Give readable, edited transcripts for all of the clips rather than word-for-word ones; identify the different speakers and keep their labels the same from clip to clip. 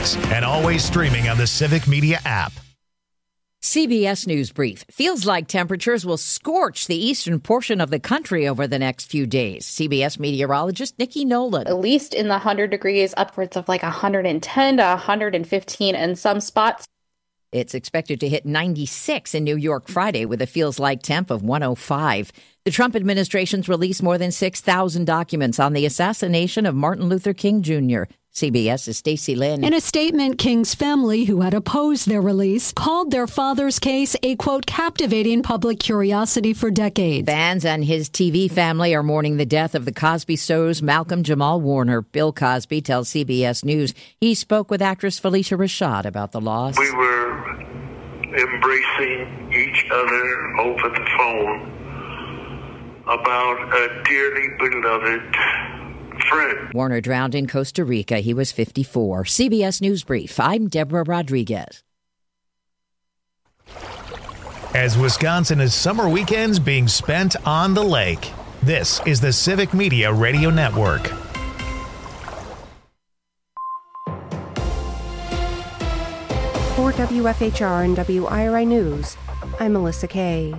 Speaker 1: Weekdays and always streaming on the Civic Media app.
Speaker 2: CBS News Brief. Feels like temperatures will scorch the eastern portion of the country over the next few days. CBS meteorologist Nikki Nolan.
Speaker 3: At least in the 100 degrees, upwards of like 110 to 115 in some spots.
Speaker 2: It's expected to hit 96 in New York Friday with a feels like temp of 105. The Trump administration's released more than 6,000 documents on the assassination of Martin Luther King Jr. CBS's Stacey Lynn.
Speaker 4: In a statement, King's family, who had opposed their release, called their father's case a, quote, captivating public curiosity for decades.
Speaker 2: Fans and his TV family are mourning the death of the Cosby Show's Malcolm Jamal Warner. Bill Cosby tells CBS News he spoke with actress Felicia Rashad about the loss.
Speaker 5: We were embracing each other over the phone about a dearly beloved friend.
Speaker 2: Warner drowned in Costa Rica. He was 54. CBS News Brief. I'm Deborah Rodriguez.
Speaker 1: As Wisconsin is summer weekends being spent on the lake, this is the Civic Media Radio Network.
Speaker 6: For WFHR and WIRI News, I'm Melissa Kay.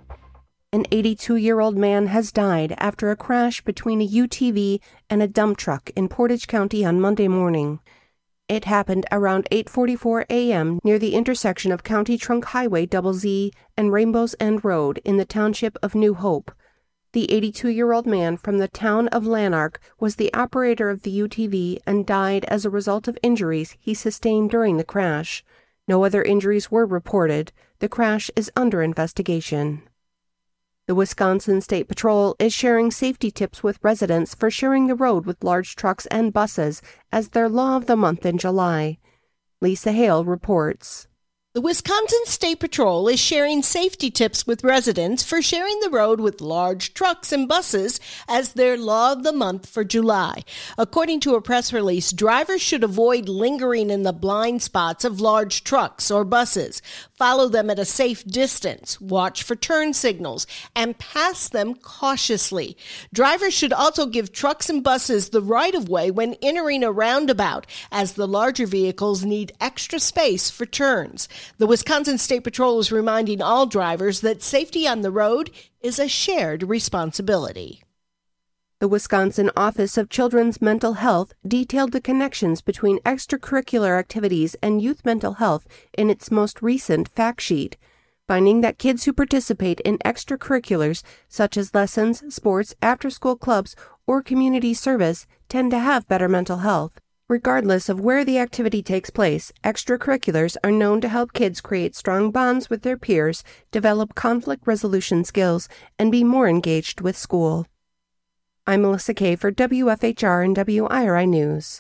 Speaker 6: An 82-year-old man has died after a crash between a UTV and a dump truck in Portage County on Monday morning. It happened around 8:44 a.m. near the intersection of County Trunk Highway ZZ and Rainbow's End Road in the township of New Hope. The 82-year-old man from the town of Lanark was the operator of the UTV and died as a result of injuries he sustained during the crash. No other injuries were reported. The crash is under investigation. The Wisconsin State Patrol is sharing safety tips with residents for sharing the road with large trucks and buses as their law of the month in July. Lisa Hale reports.
Speaker 7: The Wisconsin State Patrol is sharing safety tips with residents for sharing the road with large trucks and buses as their law of the month for July. According to a press release, drivers should avoid lingering in the blind spots of large trucks or buses, follow them at a safe distance, watch for turn signals, and pass them cautiously. Drivers should also give trucks and buses the right-of-way when entering a roundabout, as the larger vehicles need extra space for turns. The Wisconsin State Patrol is reminding all drivers that safety on the road is a shared responsibility.
Speaker 6: The Wisconsin Office of Children's Mental Health detailed the connections between extracurricular activities and youth mental health in its most recent fact sheet, finding that kids who participate in extracurriculars such as lessons, sports, after-school clubs, or community service tend to have better mental health. Regardless of where the activity takes place, extracurriculars are known to help kids create strong bonds with their peers, develop conflict resolution skills, and be more engaged with school. I'm Melissa Kay for WFHR and WIRI News.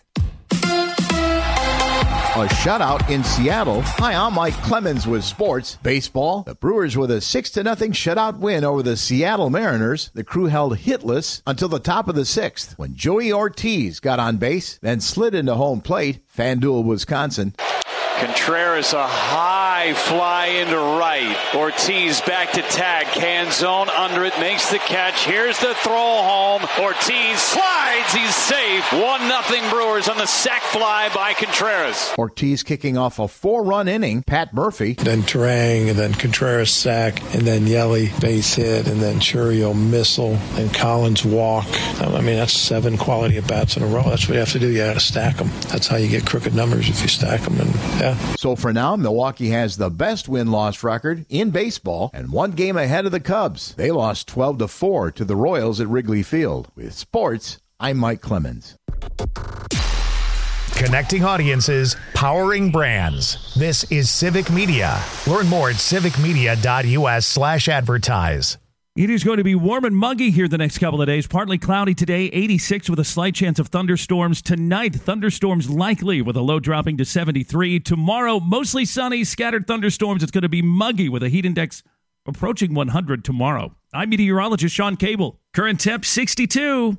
Speaker 8: A shutout in Seattle. Hi, I'm Mike Clemens with sports. Baseball. The Brewers with a 6-0 shutout win over the Seattle Mariners. The crew held hitless until the top of the sixth when Joey Ortiz got on base, then slid into home plate. FanDuel, Wisconsin.
Speaker 9: Contreras, a high fly into right. Ortiz back to tag. Canzone under it, makes the catch. Here's the throw home. Ortiz slides. He's safe. 1-0 Brewers on the sac fly by Contreras.
Speaker 8: Ortiz kicking off a 4-run inning. Pat Murphy.
Speaker 10: Then Terang, and then Contreras sack, and then Yelly base hit, and then Churio missile, and Collins walk. I mean, that's 7 quality at-bats in a row. That's what you have to do. You got to stack them. That's how you get crooked numbers if you stack them. And yeah.
Speaker 8: So for now, Milwaukee has the best win-loss record in baseball and 1 game ahead of the Cubs. They lost 12-4 to the Royals at Wrigley Field. With sports, I'm Mike Clemens.
Speaker 1: Connecting audiences, powering brands. This is Civic Media. Learn more at civicmedia.us/advertise.
Speaker 11: It is going to be warm and muggy here the next couple of days. Partly cloudy today, 86 with a slight chance of thunderstorms. Tonight, thunderstorms likely with a low dropping to 73. Tomorrow, mostly sunny, scattered thunderstorms. It's going to be muggy with a heat index approaching 100 tomorrow. I'm meteorologist Sean Cable. Current temp 62.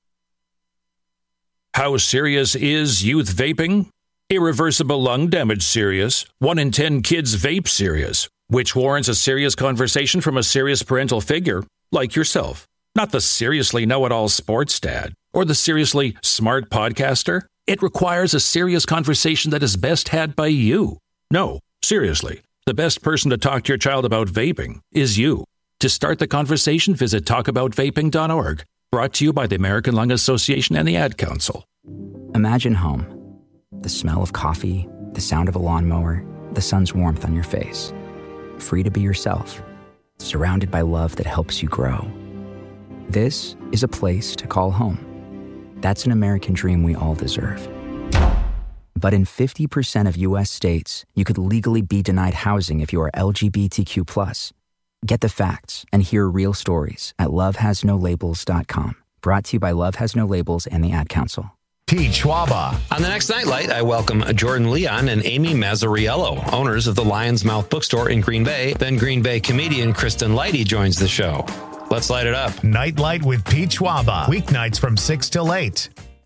Speaker 12: How serious is youth vaping? Irreversible lung damage serious. 1 in 10 kids vape serious, which warrants a serious conversation from a serious parental figure like yourself. Not the seriously know-it-all sports dad. Or the seriously smart podcaster? It requires a serious conversation that is best had by you. No, seriously, the best person to talk to your child about vaping is you. To start the conversation, visit talkaboutvaping.org. Brought to you by the American Lung Association and the Ad Council.
Speaker 13: Imagine home. The smell of coffee, the sound of a lawnmower, the sun's warmth on your face. Free to be yourself. Surrounded by love that helps you grow. This is a place to call home. That's an American dream we all deserve. But in 50% of U.S. states, you could legally be denied housing if you are LGBTQ+. Get the facts and hear real stories at lovehasnolabels.com. Brought to you by Love Has No Labels and the Ad Council.
Speaker 1: Pete Schwaba.
Speaker 14: On the next Nightlight, I welcome Jordan Leon and Amy Mazzariello, owners of the Lion's Mouth Bookstore in Green Bay. Then Green Bay comedian Kristen Leidy joins the show. Let's light it up.
Speaker 1: Nightlight with Pete Schwaba. Weeknights from 6 till 8.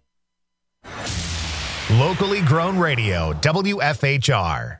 Speaker 1: Locally grown radio, WFHR.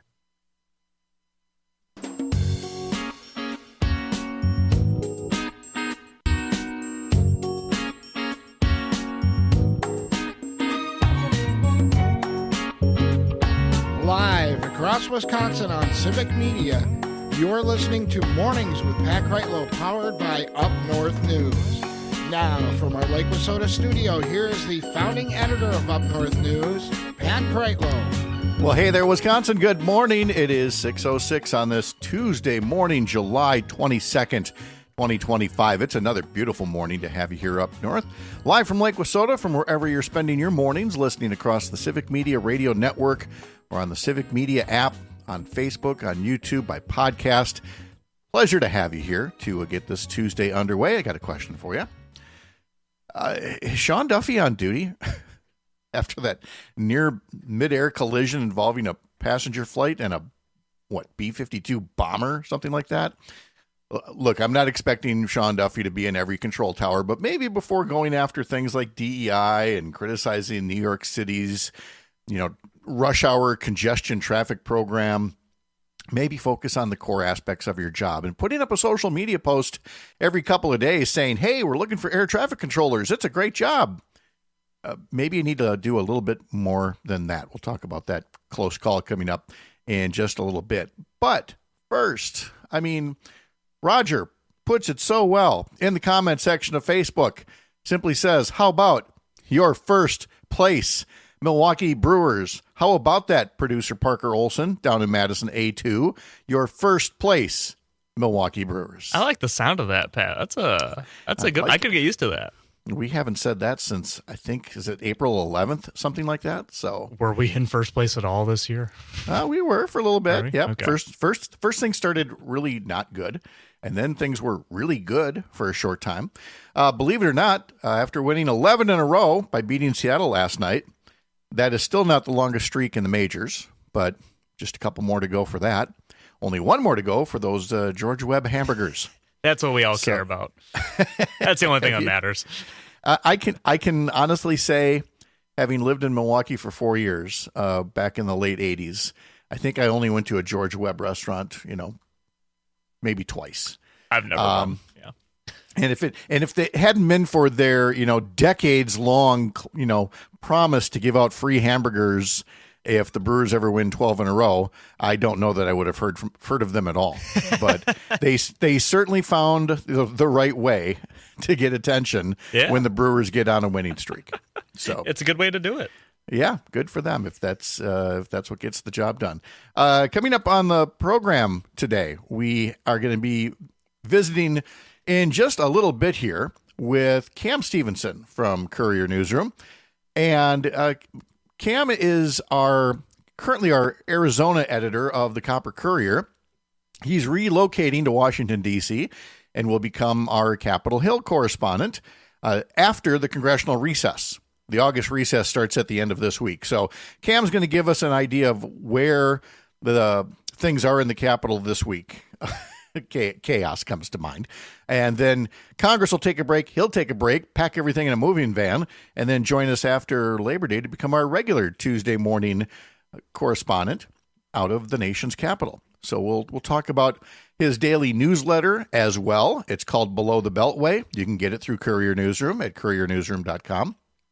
Speaker 15: Live across Wisconsin on Civic Media, you're listening to Mornings with Pat Kreitlow, powered by Up North News. Now, from our Lake Wissota studio, here is the founding editor of Up North News, Pat Kreitlow.
Speaker 8: Well, hey there, Wisconsin. Good morning. It is 6:06 on this Tuesday morning, July 22nd, 2025. It's another beautiful morning to have you here up north. Live from Lake Wissota, from wherever you're spending your mornings, listening across the Civic Media Radio Network or on the Civic Media app, on Facebook, on YouTube, by podcast. Pleasure to have you here to get this Tuesday underway. I got a question for you. Is Sean Duffy on duty after that near midair collision involving a passenger flight and a, B-52 bomber, something like that? Look, I'm not expecting Sean Duffy to be in every control tower, but maybe before going after things like DEI and criticizing New York City's, rush hour congestion traffic program, maybe focus on the core aspects of your job and putting up a social media post every couple of days saying, hey, we're looking for air traffic controllers. It's a great job. Maybe you need to do a little bit more than that. We'll talk about that close call coming up in just a little bit. But first, Roger puts it so well in the comment section of Facebook. Simply says, how about your first place, Milwaukee Brewers? How about that, producer Parker Olson down in Madison A2? Your first place, Milwaukee Brewers.
Speaker 16: I like the sound of that, Pat. That's a good. I could get used to that.
Speaker 8: We haven't said that since, I think, is it April 11th, something like that? So
Speaker 16: were we in first place at all this year?
Speaker 8: We were for a little bit. Yeah.
Speaker 16: Okay.
Speaker 8: First things started really not good, and then things were really good for a short time. Believe it or not, after winning 11 in a row by beating Seattle last night, that is still not the longest streak in the majors, but just a couple more to go for that. Only one more to go for those George Webb hamburgers.
Speaker 16: That's what we all care about. That's the only thing that matters.
Speaker 8: I can honestly say, having lived in Milwaukee for 4 years, back in the late 80s, I think I only went to a George Webb restaurant, maybe twice.
Speaker 16: I've never been. Yeah.
Speaker 8: And if it hadn't been for their, decades long, promise to give out free hamburgers if the Brewers ever win 12 in a row, I don't know that I would have heard of them at all. But they certainly found the right way to get attention when the Brewers get on a winning streak. So
Speaker 16: it's a good way to do it.
Speaker 8: Yeah, good for them if that's what gets the job done. Coming up on the program today, we are going to be visiting in just a little bit here with Cam Stevenson from Courier Newsroom. And Cam is currently our Arizona editor of the Copper Courier. He's relocating to Washington, D.C., and will become our Capitol Hill correspondent after the congressional recess. The August recess starts at the end of this week. So Cam's going to give us an idea of where the things are in the Capitol this week. Chaos comes to mind. And then Congress will take a break. He'll take a break, pack everything in a moving van, and then join us after Labor Day to become our regular Tuesday morning correspondent out of the nation's capital. So we'll talk about his daily newsletter as well. It's called Below the Beltway. You can get it through Courier Newsroom at couriernewsroom.com.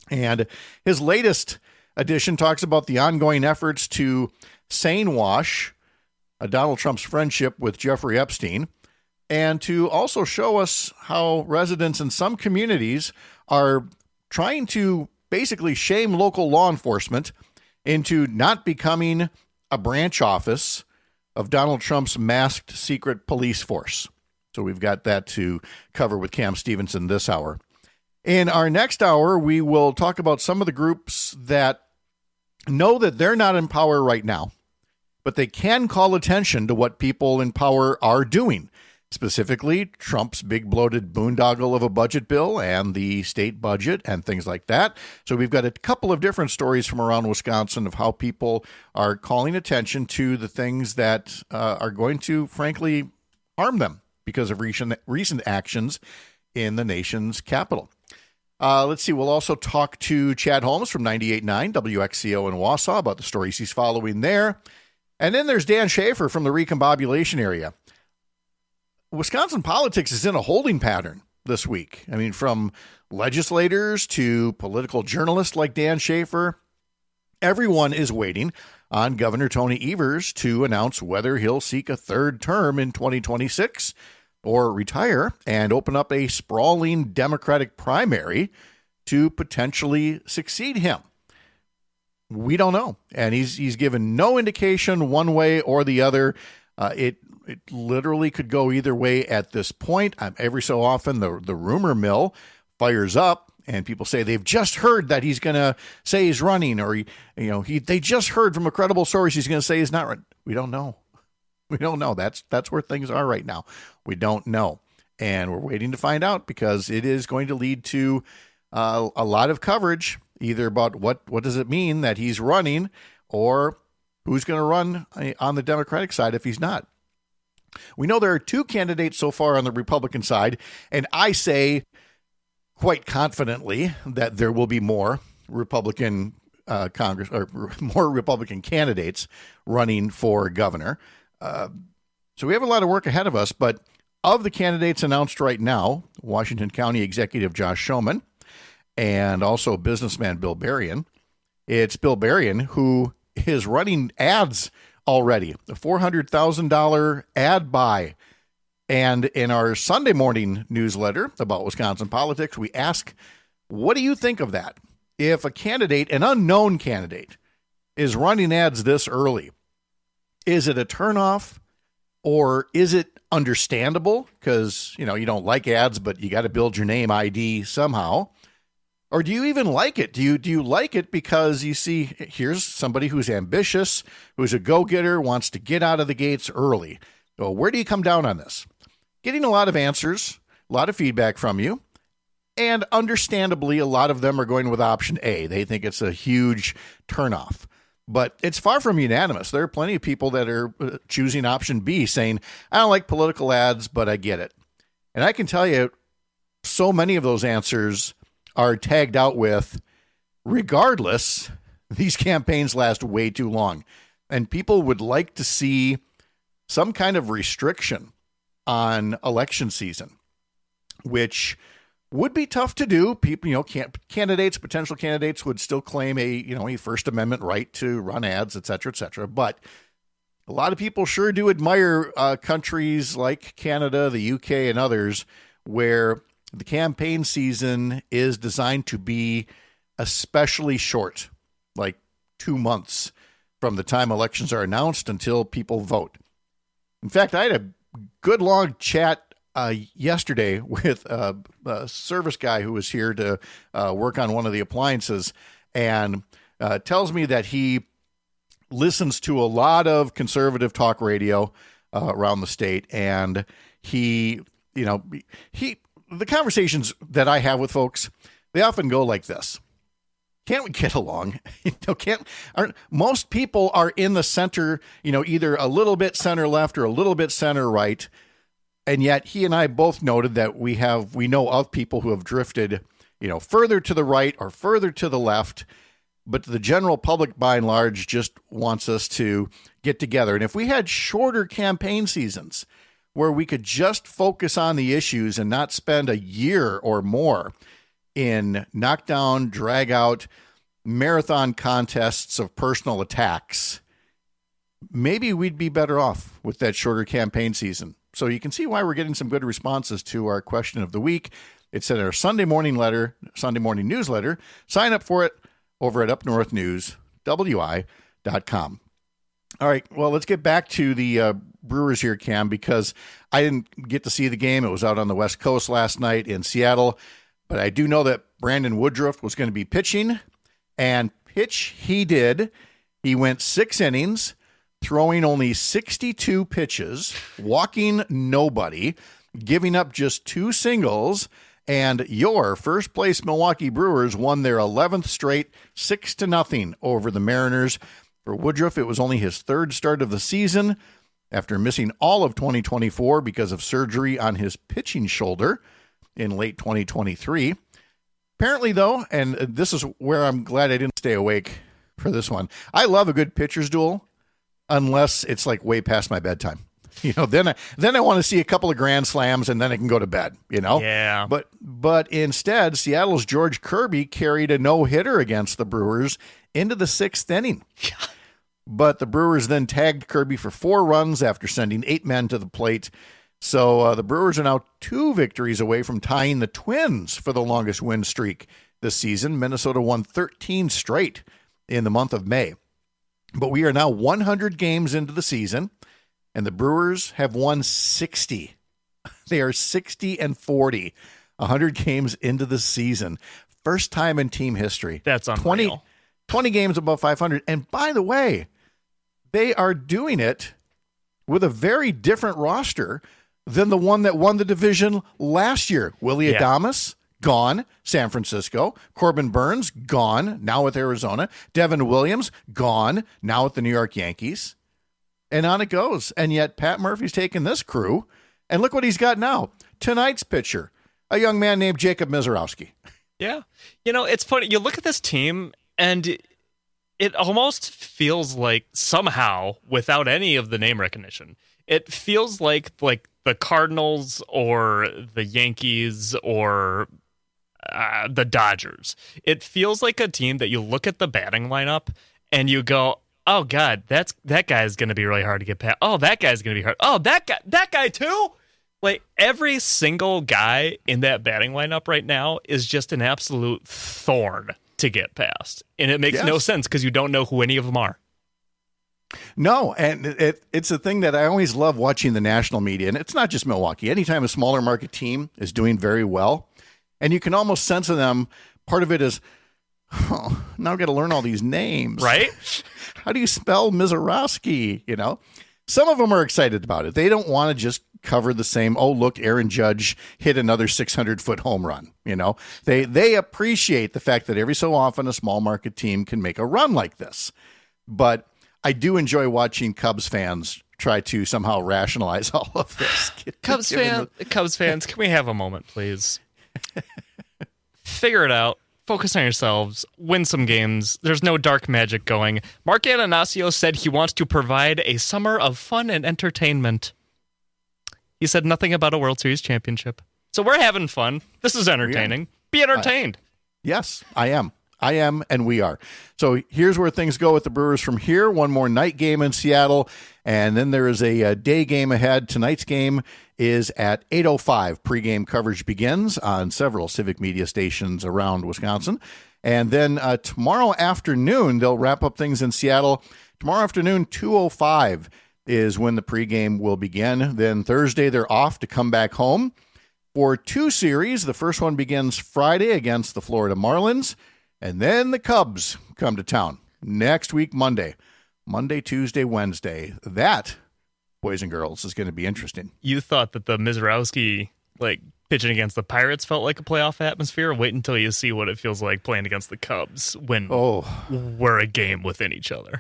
Speaker 17: And his latest edition talks about the ongoing efforts to sane wash Donald Trump's friendship with Jeffrey Epstein, and to also show us how residents in some communities are trying to basically shame local law enforcement into not becoming a branch office of Donald Trump's masked secret police force. So we've got that to cover with Cam Stevenson this hour. In our next hour, we will talk about some of the groups that know that they're not in power right now, but they can call attention to what people in power are doing, specifically Trump's big bloated boondoggle of a budget bill and the state budget and things like that. So we've got a couple of different stories from around Wisconsin of how people are calling attention to the things that are going to, frankly, harm them because of recent actions in the nation's capital. Let's see. We'll also talk to Chad Holmes from 98.9 WXCO in Wausau about the stories he's following there. And then there's Dan Schaefer from the recombobulation area. Wisconsin politics is in a holding pattern this week. I mean, from legislators to political journalists like Dan Schaefer, everyone is waiting on Governor Tony Evers to announce whether he'll seek a third term in 2026 or retire and open up a sprawling Democratic primary to potentially succeed him. We don't know. And he's given no indication one way or the other. It literally could go either way at this point. Every so often, the rumor mill fires up, and people say they've just heard that he's going to say he's running, or they just heard from a credible source he's going to say he's not running. We don't know. We don't know. That's where things are right now. We don't know, and we're waiting to find out because it is going to lead to a lot of coverage, either about what does it mean that he's running, or who's going to run on the Democratic side if he's not. We know there are two candidates so far on the Republican side, and I say quite confidently that there will be more Republican Congress or more Republican candidates running for governor. So we have a lot of work ahead of us, but of the candidates announced right now, Washington County Executive Josh Schoemann and also businessman Bill Berrien, it's Bill Berrien who is running ads already, a $400,000 ad buy. And in our Sunday morning newsletter about Wisconsin politics, we ask, what do you think of that? If a candidate, an unknown candidate, is running ads this early, is it a turnoff or is it understandable? Because, you don't like ads, but you got to build your name ID somehow. Or do you even like it? Do you like it because you see, here's somebody who's ambitious, who's a go-getter, wants to get out of the gates early. So where do you come down on this? Getting a lot of answers, a lot of feedback from you, and understandably, a lot of them are going with option A. They think it's a huge turnoff. But it's far from unanimous. There are plenty of people that are choosing option B, saying, I don't like political ads, but I get it. And I can tell you, so many of those answers are tagged out with, regardless, these campaigns last way too long. And people would like to see some kind of restriction on election season, which would be tough to do. People, potential candidates would still claim a First Amendment right to run ads, et cetera, et cetera. But a lot of people sure do admire countries like Canada, the UK, and others where the campaign season is designed to be especially short, like 2 months from the time elections are announced until people vote. In fact, I had a good long chat yesterday with a service guy who was here to work on one of the appliances, and tells me that he listens to a lot of conservative talk radio around the state, and the conversations that I have with folks, they often go like this. Can't we get along? Most people are in the center, either a little bit center left or a little bit center right. And yet he and I both noted that we know of people who have drifted, further to the right or further to the left. But the general public, by and large, just wants us to get together. And if we had shorter campaign seasons where we could just focus on the issues and not spend a year or more in knockdown, drag-out, marathon contests of personal attacks, maybe we'd be better off with that shorter campaign season. So you can see why we're getting some good responses to our question of the week. It's in our Sunday morning newsletter. Sign up for it over at upnorthnewswi.com. All right, well, let's get back to the Brewers here, Cam, because I didn't get to see the game. It was out on the West Coast last night in Seattle, but I do know that Brandon Woodruff was going to be pitching, and pitch he did. He went 6 innings, throwing only 62 pitches, walking nobody, giving up just 2 singles, and your first place Milwaukee Brewers won their 11th straight 6-0 over the Mariners. For Woodruff, it was only his 3rd start of the season after missing all of 2024 because of surgery on his pitching shoulder in late 2023. Apparently, though, and this is where I'm glad I didn't stay awake for this one, I love a good pitcher's duel unless it's like way past my bedtime. Then I want to see a couple of grand slams and then I can go to bed,
Speaker 16: Yeah.
Speaker 17: But instead, Seattle's George Kirby carried a no-hitter against the Brewers into the 6th inning.
Speaker 16: Yeah.
Speaker 17: But the Brewers then tagged Kirby for 4 runs after sending 8 men to the plate. So the Brewers are now 2 victories away from tying the Twins for the longest win streak this season. Minnesota won 13 straight in the month of May. But we are now 100 games into the season, and the Brewers have won 60. They are 60-40, 100 games into the season. First time in team history.
Speaker 16: That's unreal.
Speaker 17: 20 games above 500. And by the way, they are doing it with a very different roster than the one that won the division last year. Willie Adames, gone, San Francisco. Corbin Burns, gone, now with Arizona. Devin Williams, gone, now with the New York Yankees. And on it goes. And yet Pat Murphy's taken this crew, and look what he's got now. Tonight's pitcher, a young man named Jacob Misiorowski.
Speaker 16: Yeah. It's funny. You look at this team, and it almost feels like somehow, without any of the name recognition, it feels like the Cardinals or the Yankees or the Dodgers. It feels like a team that you look at the batting lineup and you go, oh God, that guy is going to be really hard to get past. Oh, that guy's going to be hard. Oh, that guy too. Like every single guy in that batting lineup right now is just an absolute thorn to get past. And it makes no sense because you don't know who any of them are.
Speaker 17: No, and it's a thing that I always love watching the national media, and it's not just Milwaukee. Anytime a smaller market team is doing very well, and you can almost sense in them, part of it is, now I've got to learn all these names.
Speaker 16: Right?
Speaker 17: How do you spell Misiorowski? Some of them are excited about it. They don't want to just cover the same, oh, look, Aaron Judge hit another 600-foot home run. They appreciate the fact that every so often a small market team can make a run like this. But I do enjoy watching Cubs fans try to somehow rationalize all of this.
Speaker 16: Cubs fans, can we have a moment, please? Figure it out. Focus on yourselves. Win some games. There's no dark magic going. Mark Ananasio said he wants to provide a summer of fun and entertainment. He said nothing about a World Series championship. So we're having fun. This is entertaining. Be entertained.
Speaker 17: Yes, I am. And we are. So here's where things go with the Brewers from here. One more night game in Seattle, and then there is a day game ahead. Tonight's game is at 8:05. Pre-game coverage begins on several Civic Media stations around Wisconsin. And then tomorrow afternoon, they'll wrap up things in Seattle. Tomorrow afternoon, 2:05 is when the pregame will begin. Then Thursday, they're off to come back home for 2 series. The first one begins Friday against the Florida Marlins. And then the Cubs come to town next week, Monday, Tuesday, Wednesday. That, boys and girls, is going to be interesting.
Speaker 16: You thought that the Misiorowski, pitching against the Pirates felt like a playoff atmosphere? Wait until you see what it feels like playing against the Cubs when we're a game within each other.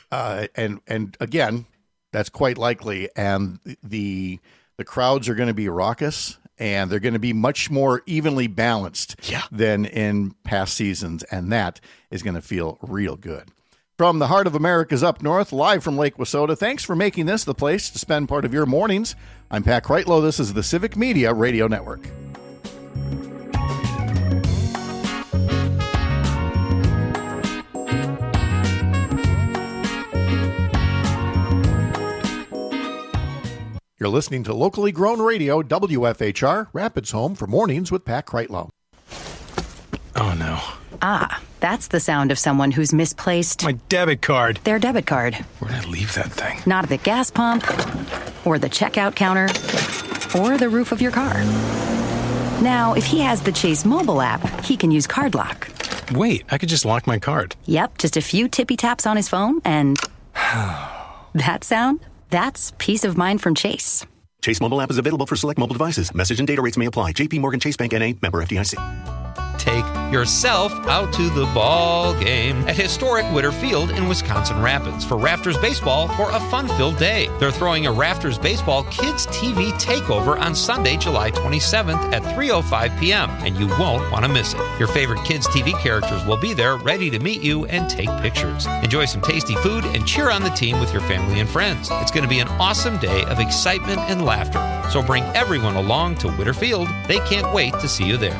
Speaker 17: And again, that's quite likely. And the crowds are going to be raucous. And they're going to be much more evenly balanced than in past seasons. And that is going to feel real good. From the heart of America's up north, live from Lake Wissota, thanks for making this the place to spend part of your mornings. I'm Pat Kreitlow. This is the Civic Media Radio Network. You're listening to locally grown radio, WFHR, Rapids home for Mornings with Pat Kreitlow.
Speaker 18: Oh, no.
Speaker 19: Ah, that's the sound of someone who's misplaced
Speaker 18: my debit card.
Speaker 19: Their debit card.
Speaker 18: Where'd I leave that thing?
Speaker 19: Not at the gas pump, or the checkout counter, or the roof of your car. Now, if he has the Chase mobile app, he can use Card Lock.
Speaker 18: Wait, I could just lock my card.
Speaker 19: Yep, just a few tippy taps on his phone, and that sound? That's peace of mind from Chase.
Speaker 20: Chase mobile app is available for select mobile devices. Message and data rates may apply. JP Morgan Chase Bank N.A., member FDIC.
Speaker 14: Take yourself out to the ball game at historic Witter Field in Wisconsin Rapids for Rafters Baseball for a fun-filled day. They're throwing a Rafters Baseball Kids TV takeover on Sunday, July 27th at 3:05 p.m., and you won't want to miss it. Your favorite Kids TV characters will be there ready to meet you and take pictures. Enjoy some tasty food and cheer on the team with your family and friends. It's going to be an awesome day of excitement and laughter. So bring everyone along to Witter Field. They can't wait to see you there.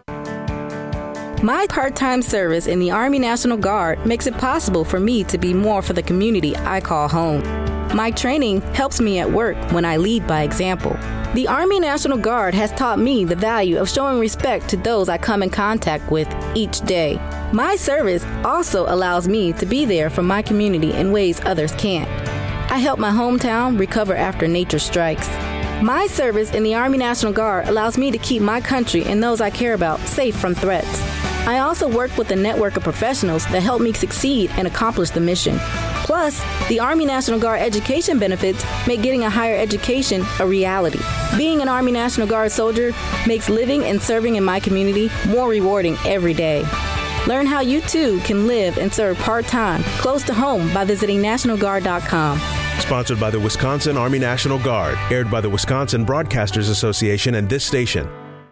Speaker 21: My part-time service in the Army National Guard makes it possible for me to be more for the community I call home. My training helps me at work when I lead by example. The Army National Guard has taught me the value of showing respect to those I come in contact with each day. My service also allows me to be there for my community in ways others can't. I help my hometown recover after nature strikes. My service in the Army National Guard allows me to keep my country and those I care about safe from threats. I also work with a network of professionals that help me succeed and accomplish the mission. Plus, the Army National Guard education benefits make getting a higher education a reality. Being an Army National Guard soldier makes living and serving in my community more rewarding every day. Learn how you too can live and serve part-time, close to home by visiting NationalGuard.com.
Speaker 22: Sponsored by the Wisconsin Army National Guard, aired by the Wisconsin Broadcasters Association and this station.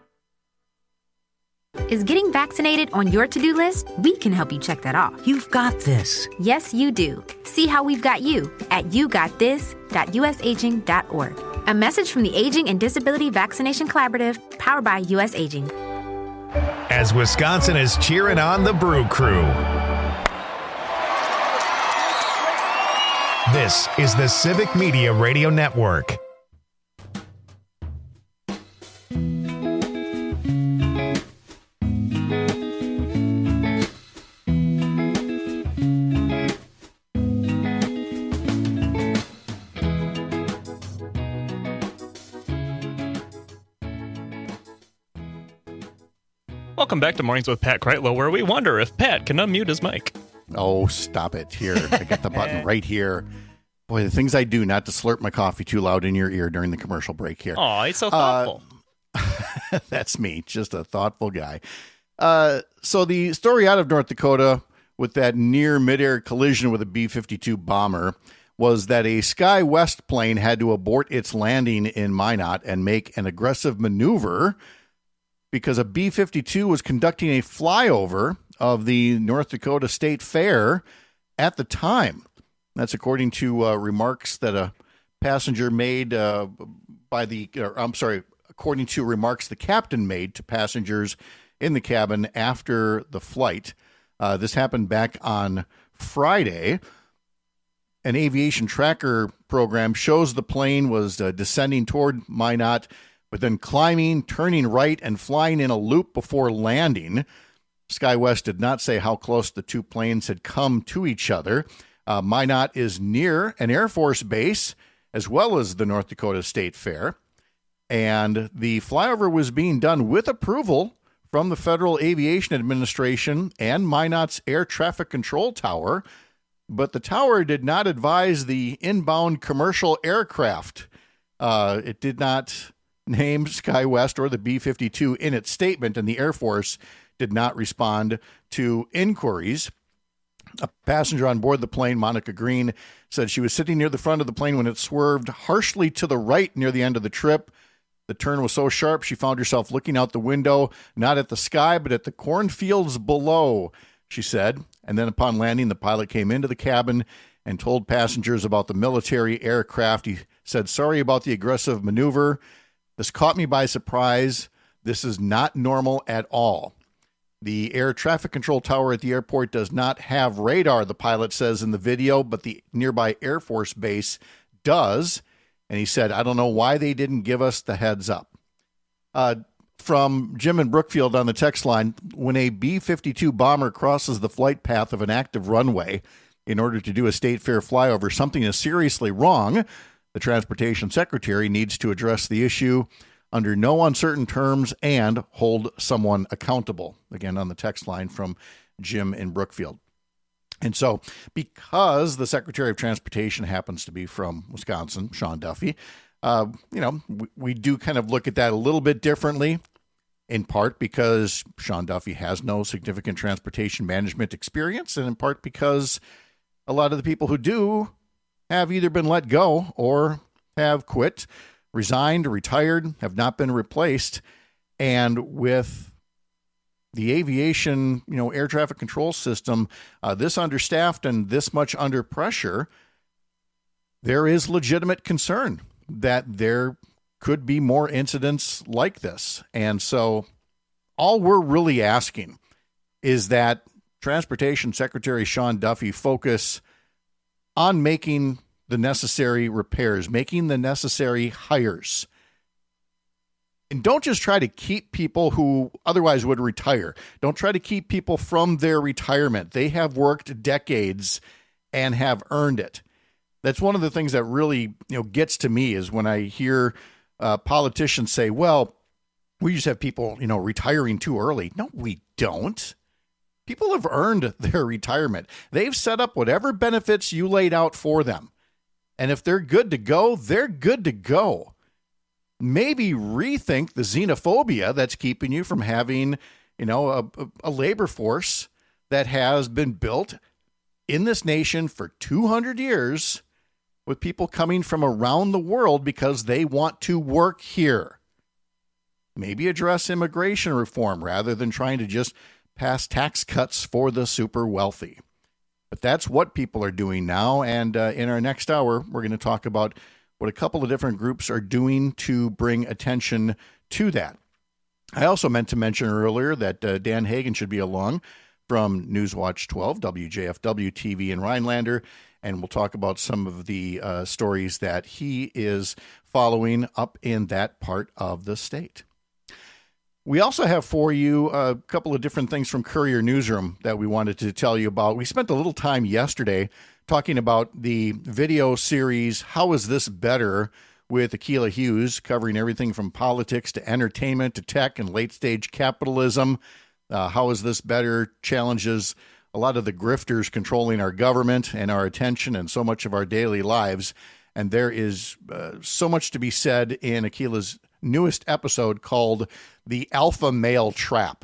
Speaker 23: Is getting vaccinated on your to-do list? We can help you check that off.
Speaker 24: You've got this.
Speaker 23: Yes, you do. See how we've got you at yougotthis.usaging.org. A message from the Aging and Disability Vaccination Collaborative, powered by U.S. Aging.
Speaker 1: As Wisconsin is cheering on the Brew Crew. This is the Civic Media Radio Network.
Speaker 16: Welcome back to Mornings with Pat Kreitlow, where we wonder if Pat can unmute his mic.
Speaker 17: Oh, stop it. Here, I got the button right here. Boy, the things I do not to slurp my coffee too loud in your ear during the commercial break here.
Speaker 16: Oh, he's so thoughtful.
Speaker 17: That's me, just a thoughtful guy. So the story out of North Dakota with that near midair collision with a B-52 bomber was that a SkyWest plane had to abort its landing in Minot and make an aggressive maneuver because a B-52 was conducting a flyover of the North Dakota State Fair at the time. That's according to remarks that a passenger made according to remarks the captain made to passengers in the cabin after the flight. This happened back on Friday. An aviation tracker program shows the plane was descending toward Minot, but then climbing, turning right, and flying in a loop before landing. SkyWest did not say how close the two planes had come to each other. Minot is near an Air Force base, as well as the North Dakota State Fair. And the flyover was being done with approval from the Federal Aviation Administration and Minot's Air Traffic Control Tower. But the tower did not advise the inbound commercial aircraft. It did not name SkyWest or the B-52 in its statement, and the Air Force did not respond to inquiries. A passenger on board the plane, Monica Green, said she was sitting near the front of the plane when it swerved harshly to the right near the end of the trip. The turn was so sharp she found herself looking out the window, not at the sky, but at the cornfields below, she said. And then upon landing, the pilot came into the cabin and told passengers about the military aircraft. He said, "Sorry about the aggressive maneuver. This caught me by surprise. This is not normal at all." The air traffic control tower at the airport does not have radar, the pilot says in the video, but the nearby Air Force base does. And he said, I don't know why they didn't give us the heads up. From Jim in Brookfield on the text line, when a B-52 bomber crosses the flight path of an active runway in order to do a state fair flyover, something is seriously wrong. The Transportation Secretary needs to address the issue under no uncertain terms and hold someone accountable. Again, on the text line from Jim in Brookfield. And so, because the Secretary of Transportation happens to be from Wisconsin, Sean Duffy, we do kind of look at that a little bit differently, in part because Sean Duffy has no significant transportation management experience, and in part because a lot of the people who do have either been let go or have quit, resigned, retired, have not been replaced. And with the aviation, air traffic control system, this understaffed and this much under pressure, there is legitimate concern that there could be more incidents like this. And so all we're really asking is that Transportation Secretary Sean Duffy focus on making the necessary repairs, making the necessary hires. And don't just try to keep people who otherwise would retire. Don't try to keep people from their retirement. They have worked decades and have earned it. That's one of the things that really gets to me is when I hear politicians say, well, we just have people retiring too early. No, we don't. People have earned their retirement. They've set up whatever benefits you laid out for them. And if they're good to go, they're good to go. Maybe rethink the xenophobia that's keeping you from having, a labor force that has been built in this nation for 200 years with people coming from around the world because they want to work here. Maybe address immigration reform rather than trying to just pass tax cuts for the super wealthy. But that's what people are doing now. And in our next hour, we're going to talk about what a couple of different groups are doing to bring attention to that. I also meant to mention earlier that Dan Hagan should be along from Newswatch 12, WJFW TV in Rhinelander, and we'll talk about some of the stories that he is following up in that part of the state. We also have for you a couple of different things from Courier Newsroom that we wanted to tell you about. We spent a little time yesterday talking about the video series, How Is This Better? With Akilah Hughes, covering everything from politics to entertainment to tech and late-stage capitalism. How Is This Better? Challenges a lot of the grifters controlling our government and our attention and so much of our daily lives. And there is so much to be said in Akilah's newest episode called The Alpha Male Trap,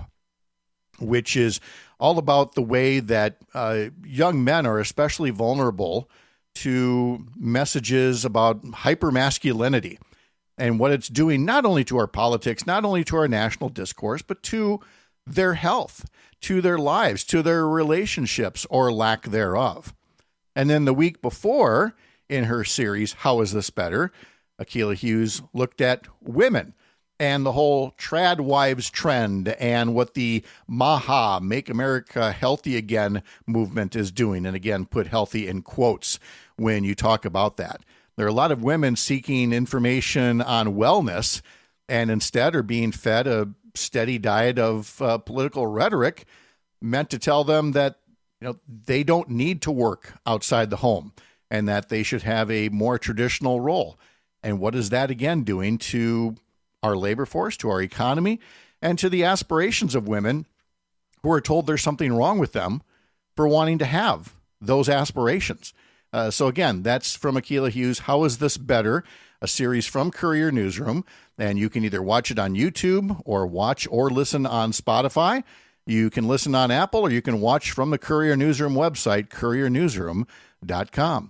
Speaker 17: which is all about the way that young men are especially vulnerable to messages about hypermasculinity and what it's doing not only to our politics, not only to our national discourse, but to their health, to their lives, to their relationships or lack thereof. And then the week before in her series, How Is This Better? Akilah Hughes looked at women and the whole trad wives trend and what the MAHA, Make America Healthy Again movement is doing. And again, put healthy in quotes when you talk about that. There are a lot of women seeking information on wellness and instead are being fed a steady diet of political rhetoric meant to tell them that they don't need to work outside the home and that they should have a more traditional role. And what is that again doing to our labor force, to our economy, and to the aspirations of women who are told there's something wrong with them for wanting to have those aspirations? So again, that's from Akilah Hughes, How Is This Better? A series from Courier Newsroom. And you can either watch it on YouTube or watch or listen on Spotify. You can listen on Apple or you can watch from the Courier Newsroom website, couriernewsroom.com.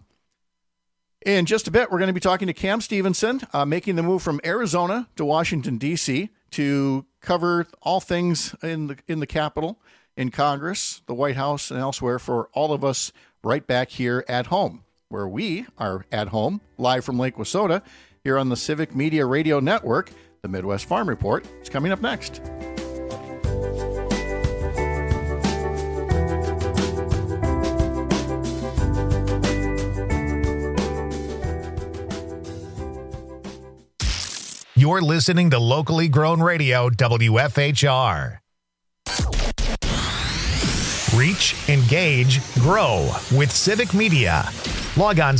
Speaker 17: In just a bit, we're going to be talking to Cam Stevenson, making the move from Arizona to Washington, D.C. to cover all things in the Capitol, in Congress, the White House, and elsewhere for all of us right back here at home, where we are at home, live from Lake Wissota, here on the Civic Media Radio Network. The Midwest Farm Report is coming up next.
Speaker 1: You're listening to locally grown radio WFHR. Reach, engage, grow with Civic Media. Log on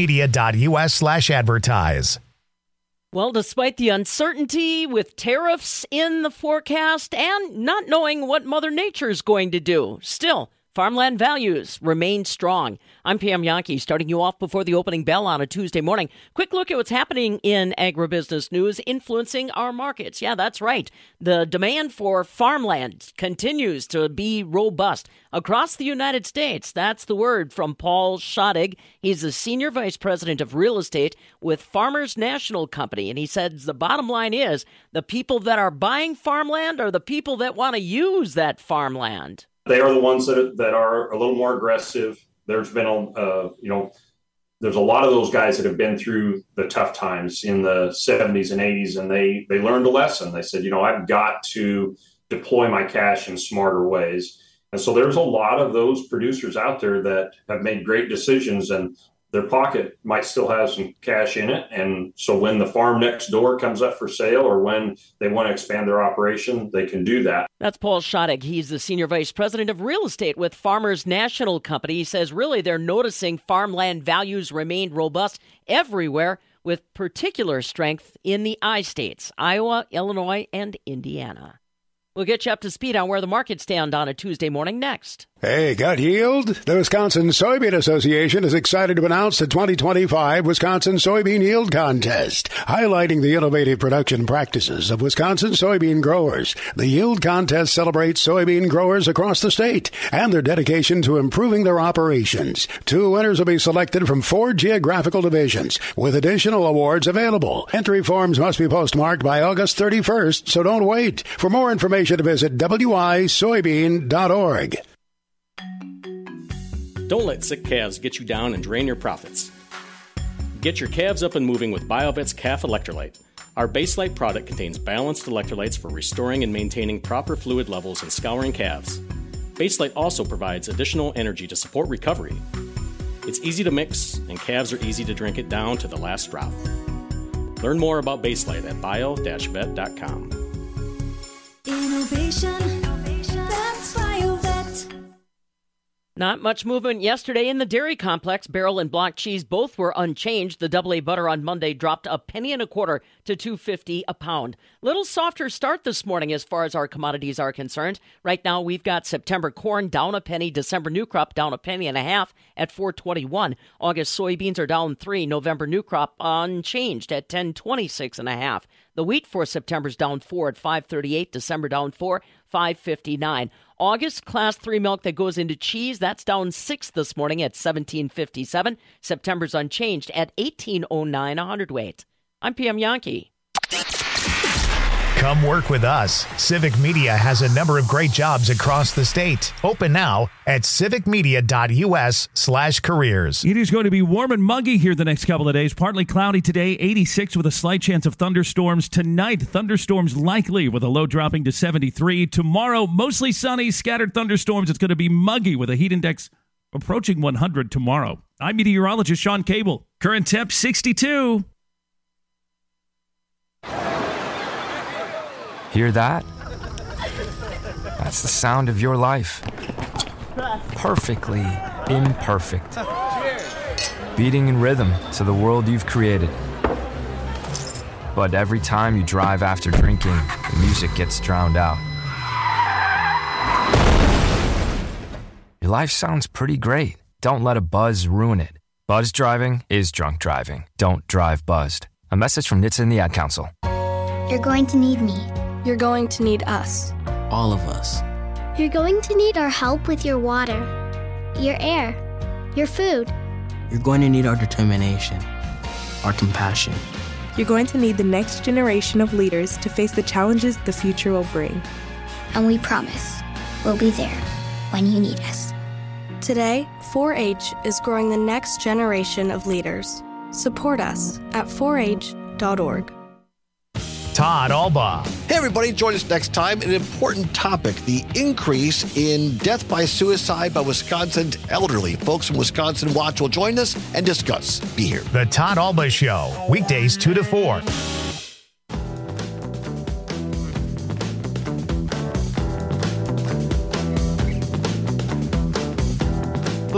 Speaker 1: civicmedia.us/advertise.
Speaker 3: Well, despite the uncertainty with tariffs in the forecast and not knowing what Mother Nature is going to do, still, farmland values remain strong. I'm Pam Yankee, starting you off before the opening bell on a Tuesday morning. Quick look at what's happening in agribusiness news influencing our markets. Yeah, that's right. The demand for farmland continues to be robust across the United States. That's the word from Paul Schottig. He's the Senior Vice President of Real Estate with Farmers National Company. And he says the bottom line is the people that are buying farmland are the people that want to use that farmland.
Speaker 4: They are the ones that are a little more aggressive. There's been, there's a lot of those guys that have been through the tough times in the 70s and 80s, and they learned a lesson. They said, I've got to deploy my cash in smarter ways. And so there's a lot of those producers out there that have made great decisions, and their pocket might still have some cash in it. And so when the farm next door comes up for sale or when they want to expand their operation, they can do that.
Speaker 3: That's Paul Schottig. He's the Senior Vice President of Real Estate with Farmers National Company. He says really they're noticing farmland values remain robust everywhere with particular strength in the I-states, Iowa, Illinois, and Indiana. We'll get you up to speed on where the markets stand on a Tuesday morning next.
Speaker 5: Hey, got yield? The Wisconsin Soybean Association is excited to announce the 2025 Wisconsin Soybean Yield Contest, highlighting the innovative production practices of Wisconsin soybean growers. The Yield Contest celebrates soybean growers across the state and their dedication to improving their operations. 2 winners will be selected from 4 geographical divisions, with additional awards available. Entry forms must be postmarked by August 31st, so don't wait. For more information, visit wisoybean.org.
Speaker 24: Don't let sick calves get you down and drain your profits. Get your calves up and moving with BioVet's Calf Electrolyte. Our Baselite product contains balanced electrolytes for restoring and maintaining proper fluid levels in scouring calves. Baselite also provides additional energy to support recovery. It's easy to mix, and calves are easy to drink it down to the last drop. Learn more about Baselite at bio-vet.com.
Speaker 25: Innovation, that's BioVet.
Speaker 3: Not much movement yesterday in the dairy complex. Barrel and block cheese both were unchanged. The AA butter on Monday dropped a penny and a quarter to $2.50 a pound. Little softer start this morning as far as our commodities are concerned. Right now we've got September corn down a penny, December new crop down a penny and a half at $4.21. August soybeans are down 3, November new crop unchanged at $10.26 and a half. The wheat for September's down 4 at $5.38, December down 4, $5.59. August class 3 milk that goes into cheese, that's down 6 this morning at $17.57. September's unchanged at $18.09 a hundredweight. I'm PM Yankee.
Speaker 1: Come work with us. Civic Media has a number of great jobs across the state. Open now at civicmedia.us/careers.
Speaker 11: It is going to be warm and muggy here the next couple of days. Partly cloudy today, 86 with a slight chance of thunderstorms. Tonight, thunderstorms likely with a low dropping to 73. Tomorrow, mostly sunny, scattered thunderstorms. It's going to be muggy with a heat index approaching 100 tomorrow. I'm meteorologist Sean Cable. Current temp 62.
Speaker 26: Hear that? That's the sound of your life. Perfectly imperfect. Beating in rhythm to the world you've created. But every time you drive after drinking, the music gets drowned out. Your life sounds pretty great. Don't let a buzz ruin it. Buzz driving is drunk driving. Don't drive buzzed. A message from NHTSA and the Ad Council.
Speaker 27: You're going to need me.
Speaker 28: You're going to need us.
Speaker 29: All of us.
Speaker 27: You're going to need our help with your water, your air, your food.
Speaker 29: You're going to need our determination, our compassion.
Speaker 28: You're going to need the next generation of leaders to face the challenges the future will bring.
Speaker 27: And we promise we'll be there when you need us.
Speaker 28: Today, 4-H is growing the next generation of leaders. Support us at 4h.org.
Speaker 1: Todd Alba.
Speaker 30: Hey, everybody. Join us next time. An important topic, the increase in death by suicide by Wisconsin's elderly. Folks from Wisconsin Watch will join us and discuss. Be here.
Speaker 1: The Todd Alba Show, weekdays 2 to 4.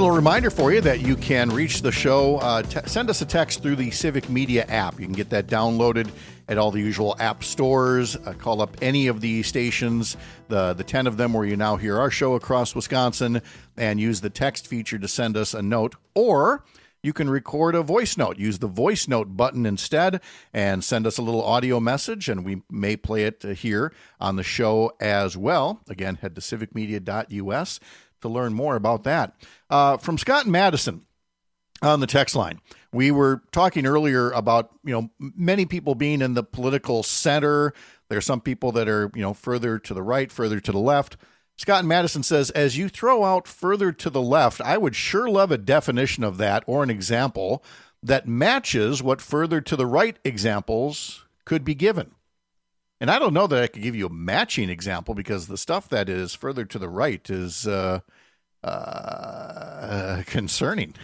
Speaker 17: little reminder for you that you can reach the show. Send us a text through the Civic Media app. You can get that downloaded at all the usual app stores. Call up any of the stations, the 10 of them where you now hear our show across Wisconsin, and use the text feature to send us a note. Or you can record a voice note. Use the voice note button instead and send us a little audio message, and we may play it here on the show as well. Again, head to civicmedia.us to learn more about that. From Scott and Madison on the text line, we were talking earlier about, many people being in the political center. There's some people that are, further to the right, further to the left. Scott and Madison says, as you throw out further to the left, I would sure love a definition of that or an example that matches what further to the right examples could be given. And I don't know that I could give you a matching example, because the stuff that is further to the right is concerning.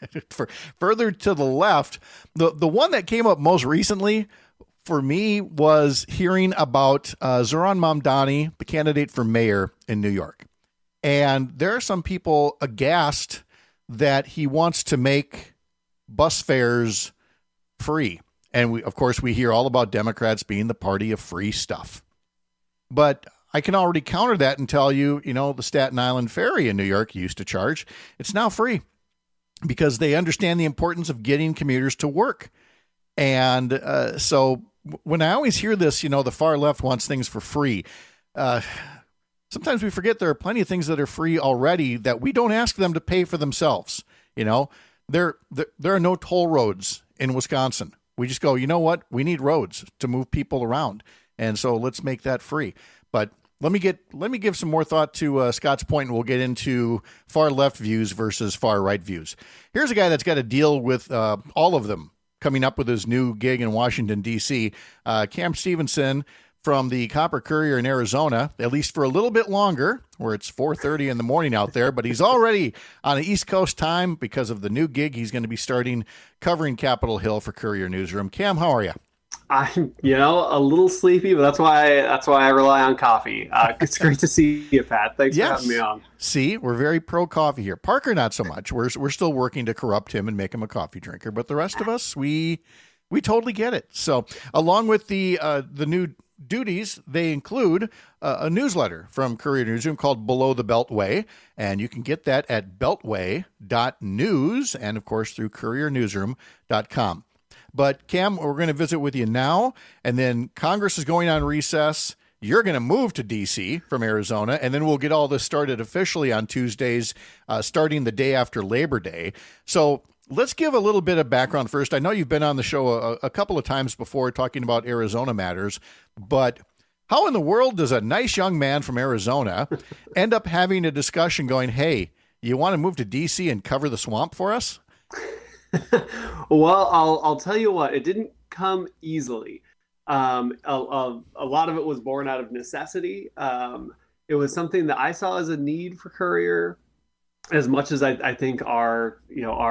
Speaker 17: Further to the left, the one that came up most recently for me was hearing about Zohran Mamdani, the candidate for mayor in New York. And there are some people aghast that he wants to make bus fares free. And we hear all about Democrats being the party of free stuff. But I can already counter that and tell you, the Staten Island ferry in New York used to charge. It's now free because they understand the importance of getting commuters to work. And so when I always hear this, the far left wants things for free. Sometimes we forget there are plenty of things that are free already that we don't ask them to pay for themselves. There are no toll roads in Wisconsin. We just go, you know what? We need roads to move people around. And so let's make that free. But let me give some more thought to Scott's point, and we'll get into far left views versus far right views. Here's a guy that's got to deal with all of them coming up with his new gig in Washington, D.C. Cam Stevenson from the Copper Courier in Arizona, at least for a little bit longer, where it's 4:30 in the morning out there, but he's already on the East Coast time because of the new gig he's going to be starting covering Capitol Hill for Courier Newsroom. Cam, how are you?
Speaker 2: I'm, a little sleepy, but that's why I rely on coffee. It's great to see you, Pat. Thanks for having me on.
Speaker 17: See, we're very pro coffee here. Parker, not so much. We're still working to corrupt him and make him a coffee drinker, but the rest of us, we totally get it. So, along with the new duties, they include a newsletter from Courier Newsroom called Below the Beltway, and you can get that at beltway.news and, of course, through couriernewsroom.com. But, Cam, we're going to visit with you now, and then Congress is going on recess. You're going to move to D.C. from Arizona, and then we'll get all this started officially on Tuesdays, starting the day after Labor Day. So let's give a little bit of background first. I know you've been on the show a couple of times before talking about Arizona matters, but how in the world does a nice young man from Arizona end up having a discussion going, hey, you want to move to D.C. and cover the swamp for us?
Speaker 2: Well, I'll tell you what, it didn't come easily. A lot of it was born out of necessity. It was something that I saw as a need for Courier, as much as I think our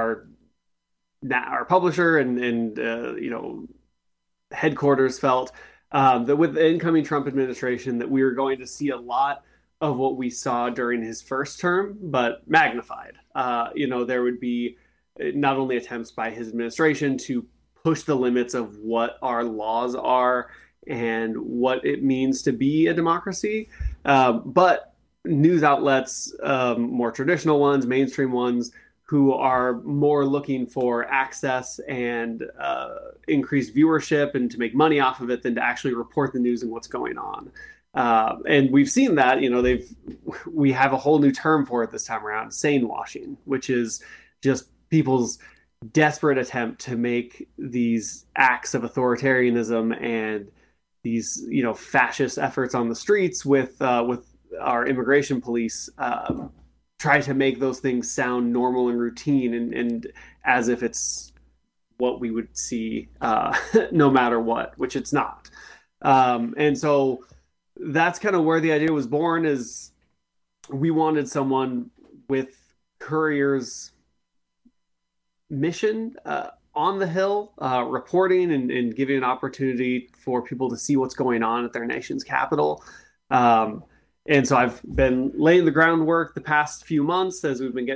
Speaker 2: publisher and headquarters felt that with the incoming Trump administration that we were going to see a lot of what we saw during his first term, but magnified. There would be not only attempts by his administration to push the limits of what our laws are and what it means to be a democracy, but news outlets, more traditional ones, mainstream ones, who are more looking for access and increased viewership and to make money off of it than to actually report the news and what's going on. And we've seen that, we have a whole new term for it this time around, sane washing, which is just people's desperate attempt to make these acts of authoritarianism and these, fascist efforts on the streets with our immigration police, try to make those things sound normal and routine and as if it's what we would see no matter what, which it's not. And so that's kind of where the idea was born, is we wanted someone with Courier's mission on the Hill, reporting and giving an opportunity for people to see what's going on at their nation's capital. And so I've been laying the groundwork the past few months as we've been getting prepared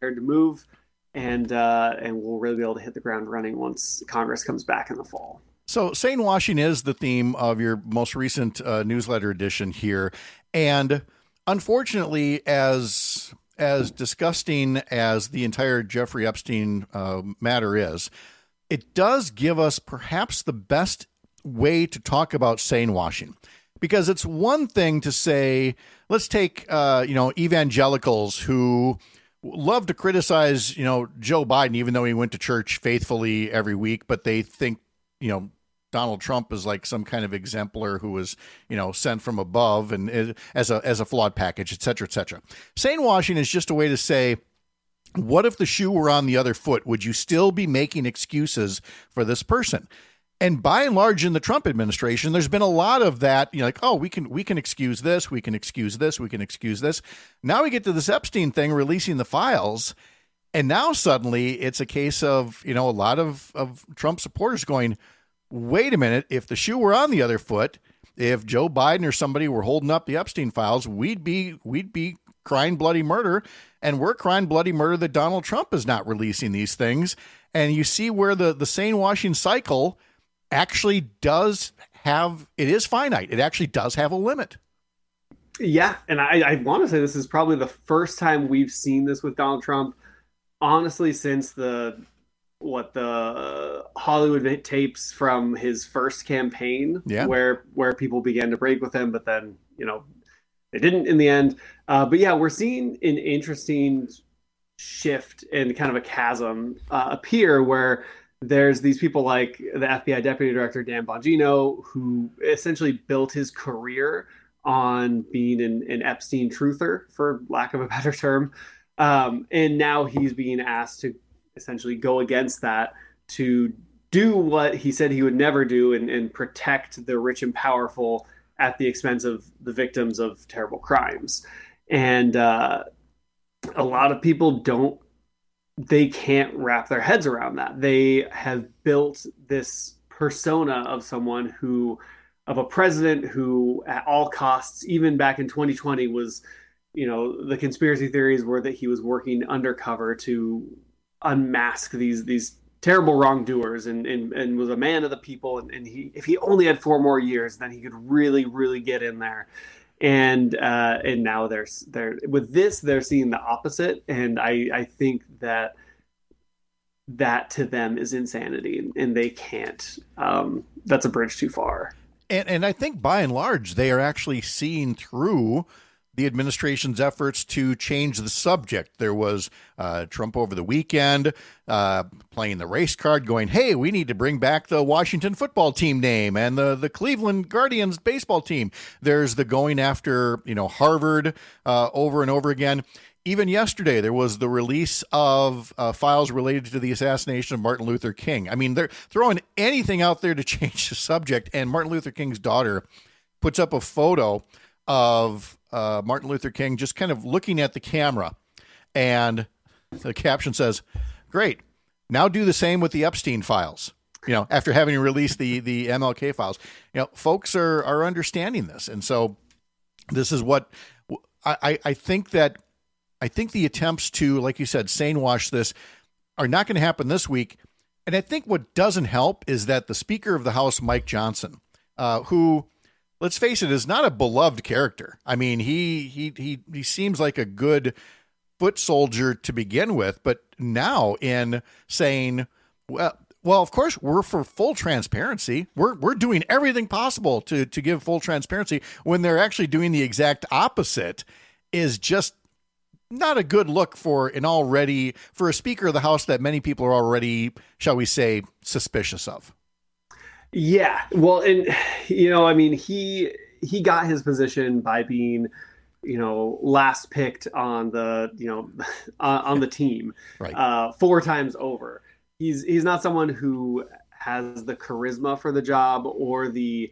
Speaker 2: prepared to move, and we'll really be able to hit the ground running once Congress comes back in the fall.
Speaker 17: So sane washing is the theme of your most recent newsletter edition here. And unfortunately, as disgusting as the entire Jeffrey Epstein matter is, it does give us perhaps the best way to talk about sane washing. Because it's one thing to say, let's take, evangelicals who love to criticize, Joe Biden, even though he went to church faithfully every week, but they think, Donald Trump is like some kind of exemplar who was, sent from above and as a flawed package, et cetera, et cetera. Sane washing is just a way to say, what if the shoe were on the other foot? Would you still be making excuses for this person? And by and large, in the Trump administration, there's been a lot of that, we can excuse this, we can excuse this, we can excuse this. Now we get to this Epstein thing, releasing the files. And now suddenly it's a case of, a lot of Trump supporters going, wait a minute, if the shoe were on the other foot, if Joe Biden or somebody were holding up the Epstein files, we'd be crying bloody murder. And we're crying bloody murder that Donald Trump is not releasing these things. And you see where the sane washing cycle actually does have, it is finite. It actually does have a limit.
Speaker 2: Yeah. And I want to say this is probably the first time we've seen this with Donald Trump, honestly, since the Hollywood tapes from his first campaign, where people began to break with him, but then, they didn't in the end. But yeah, we're seeing an interesting shift and kind of a chasm appear where there's these people like the FBI Deputy Director Dan Bongino, who essentially built his career on being an Epstein truther, for lack of a better term. And now he's being asked to essentially go against that, to do what he said he would never do and protect the rich and powerful at the expense of the victims of terrible crimes. And a lot of people they can't wrap their heads around that. They have built this persona of someone of a president who at all costs, even back in 2020, was, the conspiracy theories were that he was working undercover to unmask these terrible wrongdoers and was a man of the people. And if he only had 4 more years, then he could really, really get in there. And now they're with this, they're seeing the opposite. And I think that to them is insanity, and they can't, that's a bridge too far.
Speaker 17: And I think by and large, they are actually seeing through the administration's efforts to change the subject. There was Trump over the weekend playing the race card, going, hey, we need to bring back the Washington football team name and the Cleveland Guardians baseball team. There's the going after, Harvard over and over again. Even yesterday, there was the release of files related to the assassination of Martin Luther King. I mean, they're throwing anything out there to change the subject. And Martin Luther King's daughter puts up a photo of Martin Luther King just kind of looking at the camera. And the caption says, great, now do the same with the Epstein files. After having released the MLK files, folks are understanding this. And so this is what I think that the attempts to, like you said, sane wash this are not going to happen this week. And I think what doesn't help is that the Speaker of the House, Mike Johnson, who, let's face it, is not a beloved character. I mean, he seems like a good foot soldier to begin with, but now in saying, well, of course, we're for full transparency. We're doing everything possible to give full transparency, when they're actually doing the exact opposite, is just not a good look for a Speaker of the House that many people are already, shall we say, suspicious of.
Speaker 2: Yeah, well, and he got his position by being, last picked on the on the team, right, 4 times over. He's not someone who has the charisma for the job or the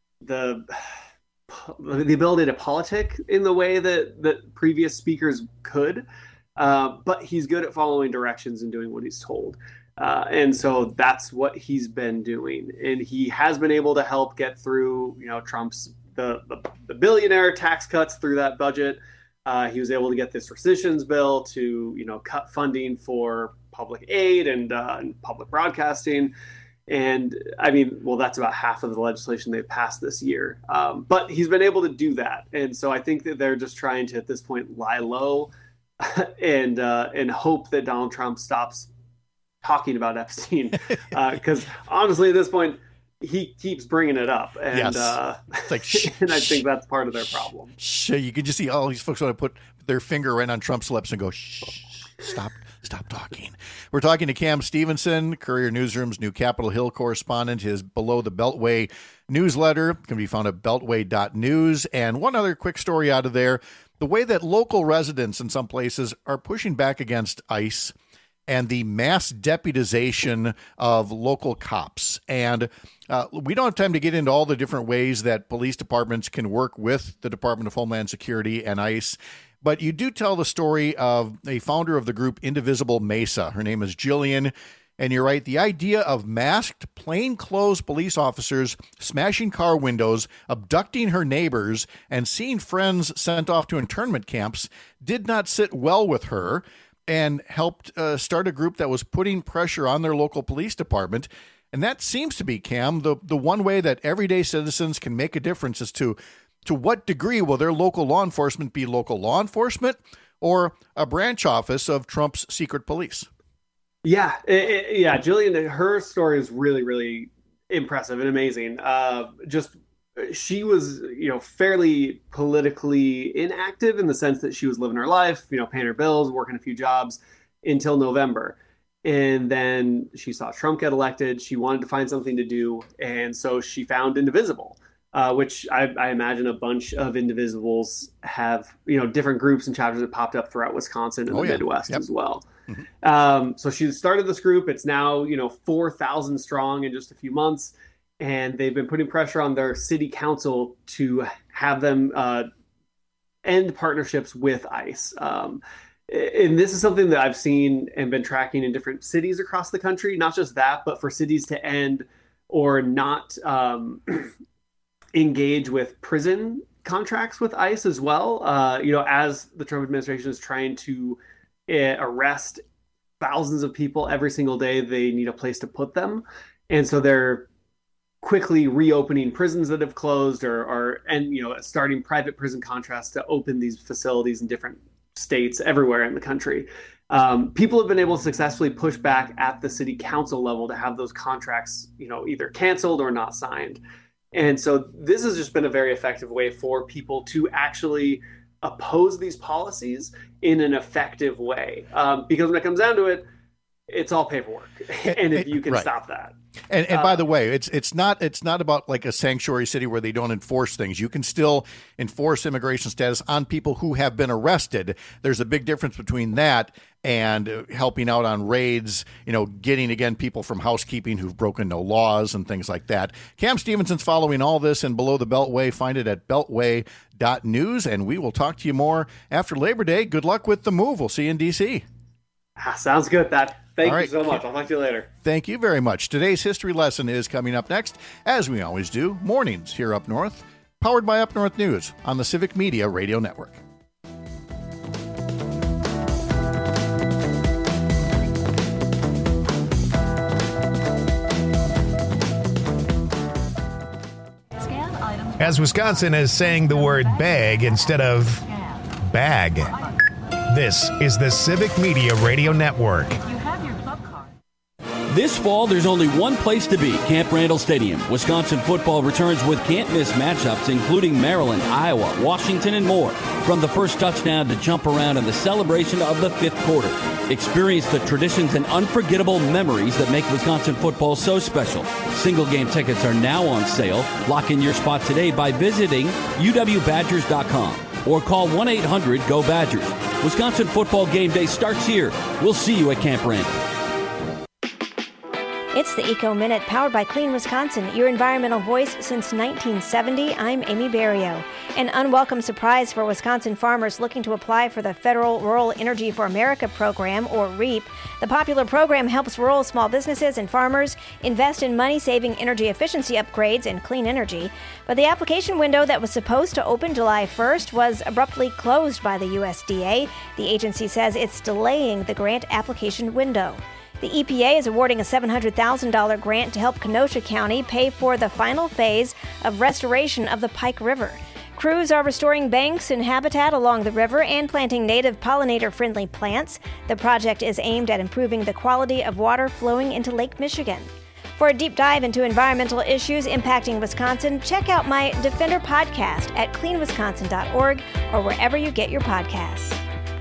Speaker 2: ability to politic in the way that previous speakers could, but he's good at following directions and doing what he's told. And so that's what he's been doing. And he has been able to help get through, Trump's the billionaire tax cuts through that budget. He was able to get this rescissions bill to, cut funding for public aid and public broadcasting. And that's about half of the legislation they've passed this year. But he's been able to do that. And so I think that they're just trying to, at this point, lie low and hope that Donald Trump stops talking about Epstein. Because honestly, at this point, he keeps bringing it up. And,
Speaker 17: yes. It's like,
Speaker 2: and I think that's part of their problem.
Speaker 17: You can just see all these folks want to put their finger right on Trump's lips and go, stop talking. We're talking to Cam Stevenson, Courier Newsroom's new Capitol Hill correspondent. His Below the Beltway newsletter can be found at beltway.news. And one other quick story out of there, the way that local residents in some places are pushing back against ICE and the mass deputization of local cops. And we don't have time to get into all the different ways that police departments can work with the Department of Homeland Security and ICE. But you do tell the story of a founder of the group Indivisible Mesa. Her name is Jillian. And you're right, the idea of masked, plainclothes police officers smashing car windows, abducting her neighbors, and seeing friends sent off to internment camps did not sit well with her, and helped start a group that was putting pressure on their local police department. And that seems to be, Cam, the one way that everyday citizens can make a difference as to what degree will their local law enforcement be local law enforcement or a branch office of Trump's secret police?
Speaker 2: Yeah. Jillian, her story is really, really impressive and amazing. She was, fairly politically inactive in the sense that she was living her life, paying her bills, working a few jobs until November. And then she saw Trump get elected. She wanted to find something to do. And so she found Indivisible, which I imagine a bunch of Indivisibles have, different groups and chapters that popped up throughout Wisconsin and the Midwest as well. Mm-hmm. So she started this group. It's now, 4,000 strong in just a few months. And they've been putting pressure on their city council to have them end partnerships with ICE. And this is something that I've seen and been tracking in different cities across the country. Not just that, but for cities to end or not engage with prison contracts with ICE as well. As the Trump administration is trying to arrest thousands of people every single day, they need a place to put them. And so they're quickly reopening prisons that have closed or starting private prison contracts to open these facilities in different states everywhere in the country. People have been able to successfully push back at the city council level to have those contracts, either canceled or not signed. And so this has just been a very effective way for people to actually oppose these policies in an effective way. Because when it comes down to it, it's all paperwork. And if you can stop that.
Speaker 17: And by the way, it's not about like a sanctuary city where they don't enforce things. You can still enforce immigration status on people who have been arrested. There's a big difference between that and helping out on raids, getting, again, people from housekeeping who've broken no laws and things like that. Cam Stevenson's following all this and Below the Beltway. Find it at beltway.news, and we will talk to you more after Labor Day. Good luck with the move. We'll see you in D.C.
Speaker 2: Sounds good. Thank you so much. I'll talk to you later.
Speaker 17: Thank you very much. Today's history lesson is coming up next, as we always do, mornings here up north, powered by Up North News on the Civic Media Radio Network.
Speaker 1: As Wisconsin is saying the word bag instead of bag. This is the Civic Media Radio Network.
Speaker 6: This fall, there's only one place to be, Camp Randall Stadium. Wisconsin football returns with can't-miss matchups, including Maryland, Iowa, Washington, and more. From the first touchdown to jump around and the celebration of the fifth quarter. Experience the traditions and unforgettable memories that make Wisconsin football so special. Single-game tickets are now on sale. Lock in your spot today by visiting uwbadgers.com or call 1-800-GO-BADGERS. Wisconsin football game day starts here. We'll see you at Camp Randall.
Speaker 7: It's the Eco Minute, powered by Clean Wisconsin, your environmental voice since 1970. I'm Amy Barrio. An unwelcome surprise for Wisconsin farmers looking to apply for the Federal Rural Energy for America program, or REAP. The popular program helps rural small businesses and farmers invest in money-saving energy efficiency upgrades and clean energy. But the application window that was supposed to open July 1st was abruptly closed by the USDA. The agency says it's delaying the grant application window. The EPA is awarding a $700,000 grant to help Kenosha County pay for the final phase of restoration of the Pike River. Crews are restoring banks and habitat along the river and planting native pollinator-friendly plants. The project is aimed at improving the quality of water flowing into Lake Michigan. For a deep dive into environmental issues impacting Wisconsin, check out my Defender podcast at cleanwisconsin.org or wherever you get your podcasts.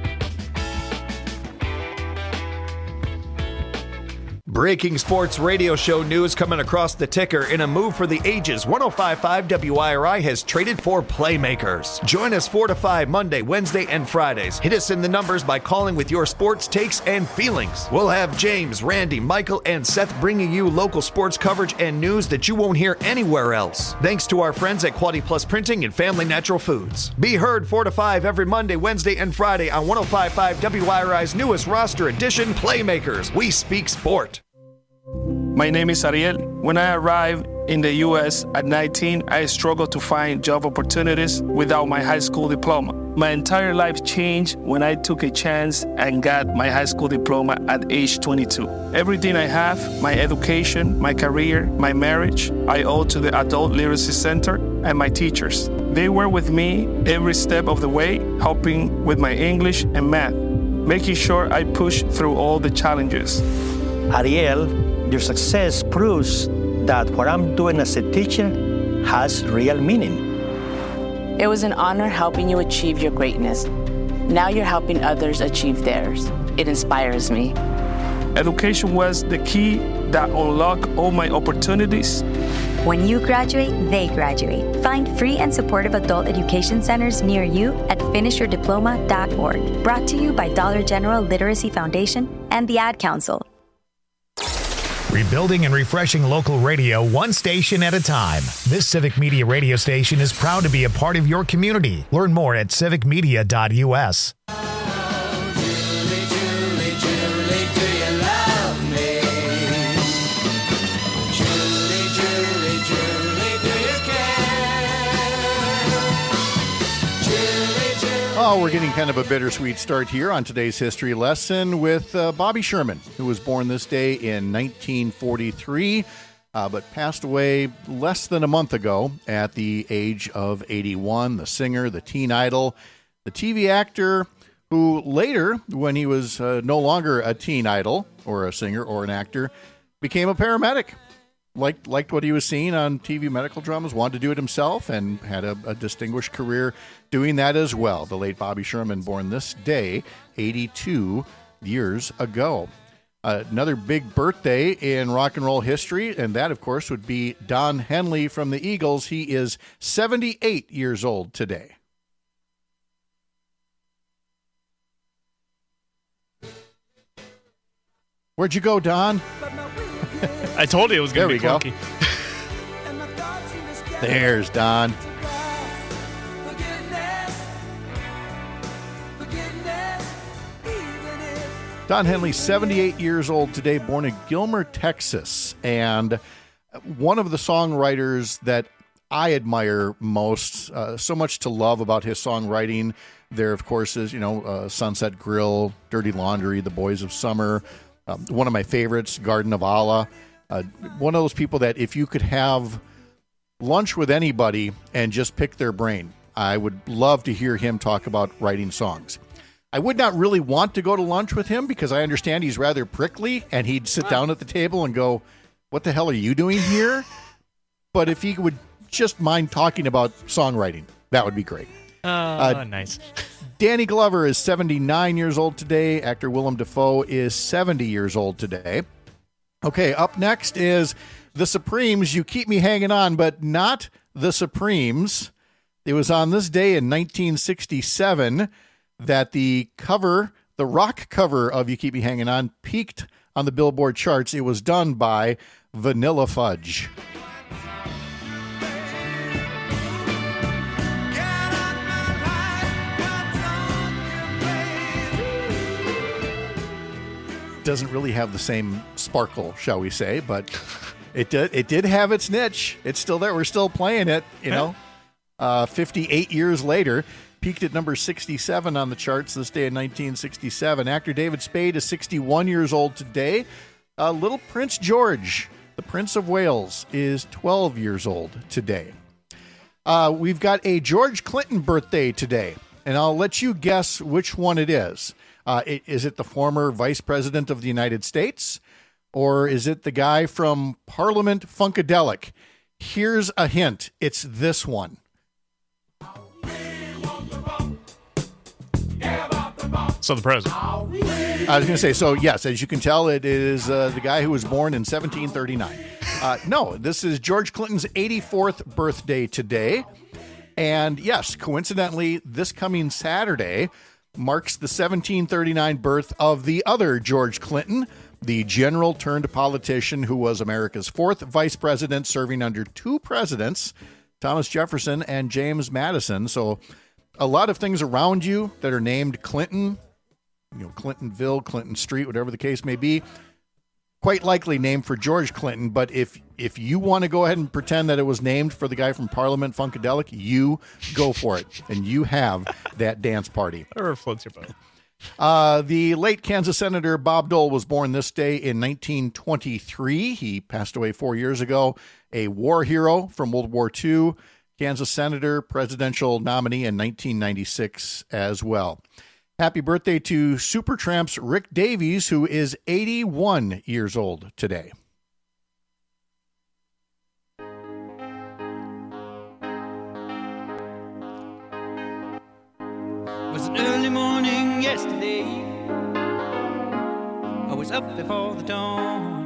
Speaker 8: Breaking sports radio show news coming across the ticker. In a move for the ages, 105.5 WIRI has traded for playmakers. Join us 4 to 5 Monday, Wednesday, and Fridays. Hit us in the numbers by calling with your sports takes and feelings. We'll have James, Randy, Michael, and Seth bringing you local sports coverage and news that you won't hear anywhere else. Thanks to our friends at Quality Plus Printing and Family Natural Foods. Be heard 4 to 5 every Monday, Wednesday, and Friday on 105.5 WIRI's newest roster edition, Playmakers. We speak sport.
Speaker 9: My name is Ariel. When I arrived in the U.S. at 19, I struggled to find job opportunities without my high school diploma. My entire life changed when I took a chance and got my high school diploma at age 22. Everything I have, my education, my career, my marriage, I owe to the Adult Literacy Center and my teachers. They were with me every step of the way, helping with my English and math, making sure I pushed through all the challenges.
Speaker 10: Ariel, your success proves that what I'm doing as a teacher has real meaning.
Speaker 12: It was an honor helping you achieve your greatness. Now you're helping others achieve theirs. It inspires me.
Speaker 9: Education was the key that unlocked all my opportunities.
Speaker 13: When you graduate, they graduate. Find free and supportive adult education centers near you at finishyourdiploma.org. Brought to you by Dollar General Literacy Foundation and the Ad Council.
Speaker 1: Rebuilding and refreshing local radio one station at a time. This Civic Media radio station is proud to be a part of your community. Learn more at civicmedia.us.
Speaker 17: Oh, we're getting kind of a bittersweet start here on today's history lesson with Bobby Sherman, who was born this day in 1943, but passed away less than a month ago at the age of 81. The singer, the teen idol, the TV actor, who later, when he was no longer a teen idol or a singer or an actor, became a paramedic. Liked what he was seeing on TV medical dramas, wanted to do it himself, and had a distinguished career doing that as well. The late Bobby Sherman, born this day, 82 years ago. Another big birthday in rock and roll history, and that, of course, would be Don Henley from the Eagles. He is 78 years old today. Where'd you go, Don?
Speaker 16: I told you it was going to be clunky.
Speaker 17: There's Don. Don Henley, 78 years old today, born in Gilmer, Texas. And one of the songwriters that I admire most, so much to love about his songwriting. There, of course, is, Sunset Grill, Dirty Laundry, The Boys of Summer. One of my favorites, Garden of Allah. One of those people that if you could have lunch with anybody and just pick their brain, I would love to hear him talk about writing songs. I would not really want to go to lunch with him because I understand he's rather prickly and he'd sit down at the table and go, "What the hell are you doing here?" But if he would just mind talking about songwriting, that would be great.
Speaker 16: Nice.
Speaker 17: Danny Glover is 79 years old today. Actor Willem Dafoe is 70 years old today. Okay, up next is the Supremes. You keep me hanging on, but not the Supremes. It was on this day in 1967 that the rock cover of You Keep Me Hanging On peaked on the Billboard charts. It was done by Vanilla Fudge. Doesn't really have the same sparkle, shall we say, but it did have its niche. It's still there. We're still playing it, 58 years later. Peaked at number 67 on the charts this day in 1967. Actor David Spade is 61 years old today. Little Prince George, the Prince of Wales, is 12 years old today. We've got a George Clinton birthday today, and I'll let you guess which one it is. Is it the former Vice President of the United States, or is it the guy from Parliament Funkadelic? Here's a hint. It's this one.
Speaker 16: So the president.
Speaker 17: I was going to say, so yes, as you can tell, it is the guy who was born in 1739. No, this is George Clinton's 84th birthday today. And yes, coincidentally, this coming Saturday marks the 1739 birth of the other George Clinton, the general turned politician who was America's fourth vice president, serving under two presidents, Thomas Jefferson and James Madison. So a lot of things around you that are named Clinton, Clintonville, Clinton Street, whatever the case may be, quite likely named for George Clinton. But if you want to go ahead and pretend that it was named for the guy from Parliament Funkadelic, you go for it. And you have that dance party.
Speaker 16: Whatever floats your boat.
Speaker 17: The late Kansas Senator Bob Dole was born this day in 1923. He passed away 4 years ago. A war hero from World War II. Kansas Senator, presidential nominee in 1996 as well. Happy birthday to Supertramp's Rick Davies, who is 81 years old today.
Speaker 4: It was an early morning yesterday. I was up before the dawn.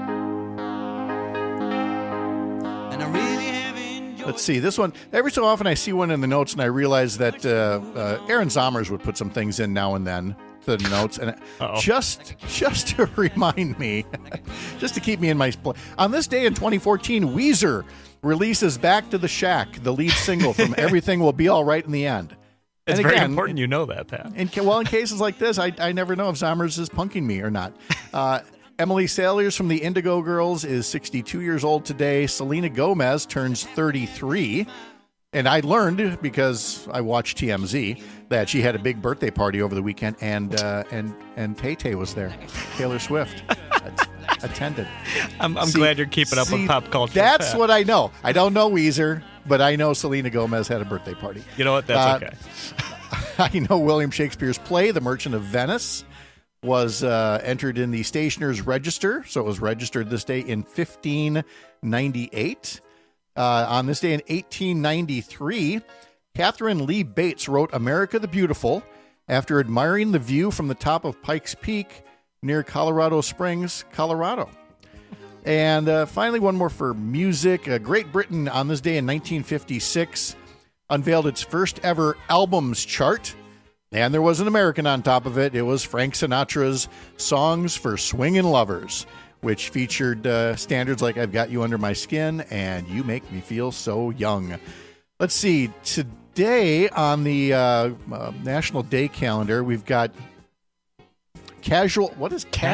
Speaker 4: And I really have enjoyed.
Speaker 17: Let's see, this one, every so often I see one in the notes and I realize that Aaron Zommers would put some things in now and then to the notes. And just to remind me, just to keep me in my place. On this day in 2014, Weezer releases Back to the Shack, the lead single from Everything Will Be All Right in the End.
Speaker 16: It's
Speaker 17: and
Speaker 16: very
Speaker 17: again,
Speaker 16: important you know that, Pat.
Speaker 17: In cases like this, I never know if Zommers is punking me or not. Emily Saliers from the Indigo Girls is 62 years old today. Selena Gomez turns 33. And I learned, because I watched TMZ, that she had a big birthday party over the weekend, and Tay-Tay was there. Taylor Swift attended.
Speaker 16: I'm glad you're keeping up with pop culture.
Speaker 17: That's
Speaker 16: Pat.
Speaker 17: what I know. I don't know Weezer, but I know Selena Gomez had a birthday party.
Speaker 16: You know what? That's okay.
Speaker 17: I know William Shakespeare's play, The Merchant of Venice, was entered in the Stationer's Register, so it was registered this day in 1598. On this day in 1893, Catherine Lee Bates wrote America the Beautiful after admiring the view from the top of Pikes Peak near Colorado Springs, Colorado. And finally, one more for music. Great Britain on this day in 1956 unveiled its first ever albums chart. And there was an American on top of it. It was Frank Sinatra's Songs for Swingin' Lovers, which featured standards like I've Got You Under My Skin and You Make Me Feel So Young. Let's see. Today on the National Day calendar, we've got Casual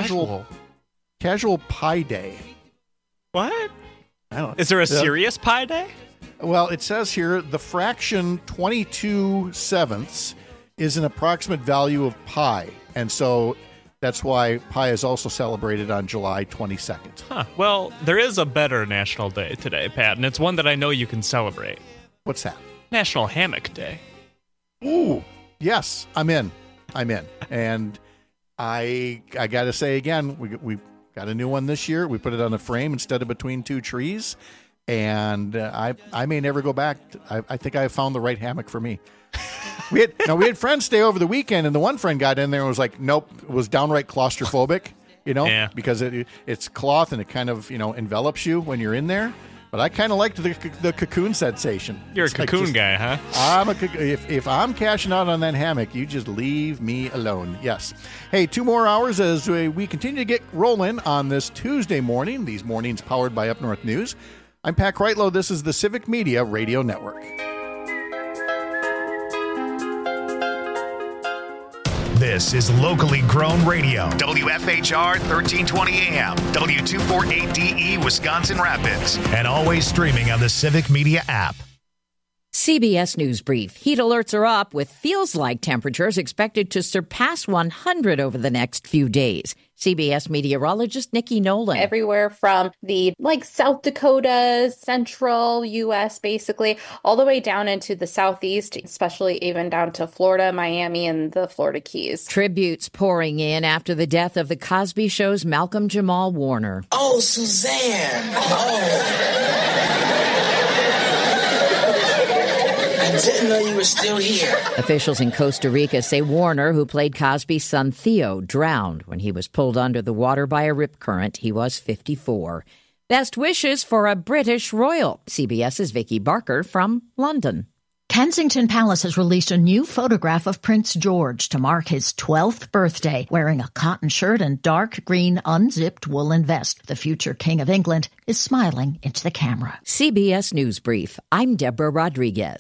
Speaker 17: Pie Day.
Speaker 16: What?
Speaker 17: I don't know.
Speaker 16: Is there a serious Pie Day?
Speaker 17: Well, it says here the fraction 22/7 is an approximate value of pi. And so that's why pi is also celebrated on July 22nd.
Speaker 16: Huh. Well, there is a better national day today, Pat, and it's one that I know you can celebrate.
Speaker 17: What's that?
Speaker 16: National Hammock Day.
Speaker 17: Ooh, yes, I'm in. And I got to say again, we got a new one this year. We put it on a frame instead of between two trees. And I may never go back. I think I found the right hammock for me. We had friends stay over the weekend, and the one friend got in there and was like, nope, it was downright claustrophobic,
Speaker 16: Yeah.
Speaker 17: because it's cloth and it kind of, envelops you when you're in there. But I kind of like the cocoon sensation.
Speaker 16: You're a cocoon guy, huh?
Speaker 17: If I'm cashing out on that hammock, you just leave me alone. Yes. Hey, 2 more hours as we continue to get rolling on this Tuesday morning. These mornings powered by Up North News. I'm Pat Kreitlow. This is the Civic Media Radio Network.
Speaker 1: This is locally grown radio. WFHR 1320 AM, W248DE Wisconsin Rapids, and always streaming on the Civic Media app.
Speaker 5: CBS News Brief. Heat alerts are up with feels-like temperatures expected to surpass 100 over the next few days. CBS meteorologist Nikki Nolan.
Speaker 14: Everywhere from the South Dakota, central U.S. basically, all the way down into the southeast, especially even down to Florida, Miami, and the Florida Keys.
Speaker 5: Tributes pouring in after the death of The Cosby Show's Malcolm Jamal Warner.
Speaker 15: Oh, Suzanne. Oh. I didn't know you were still here.
Speaker 5: Officials in Costa Rica say Warner, who played Cosby's son Theo, drowned when he was pulled under the water by a rip current. He was 54. Best wishes for a British royal. CBS's Vicky Barker from London.
Speaker 18: Kensington Palace has released a new photograph of Prince George to mark his 12th birthday, wearing a cotton shirt and dark green unzipped woolen vest. The future King of England is smiling into the camera.
Speaker 5: CBS News Brief. I'm Deborah Rodriguez.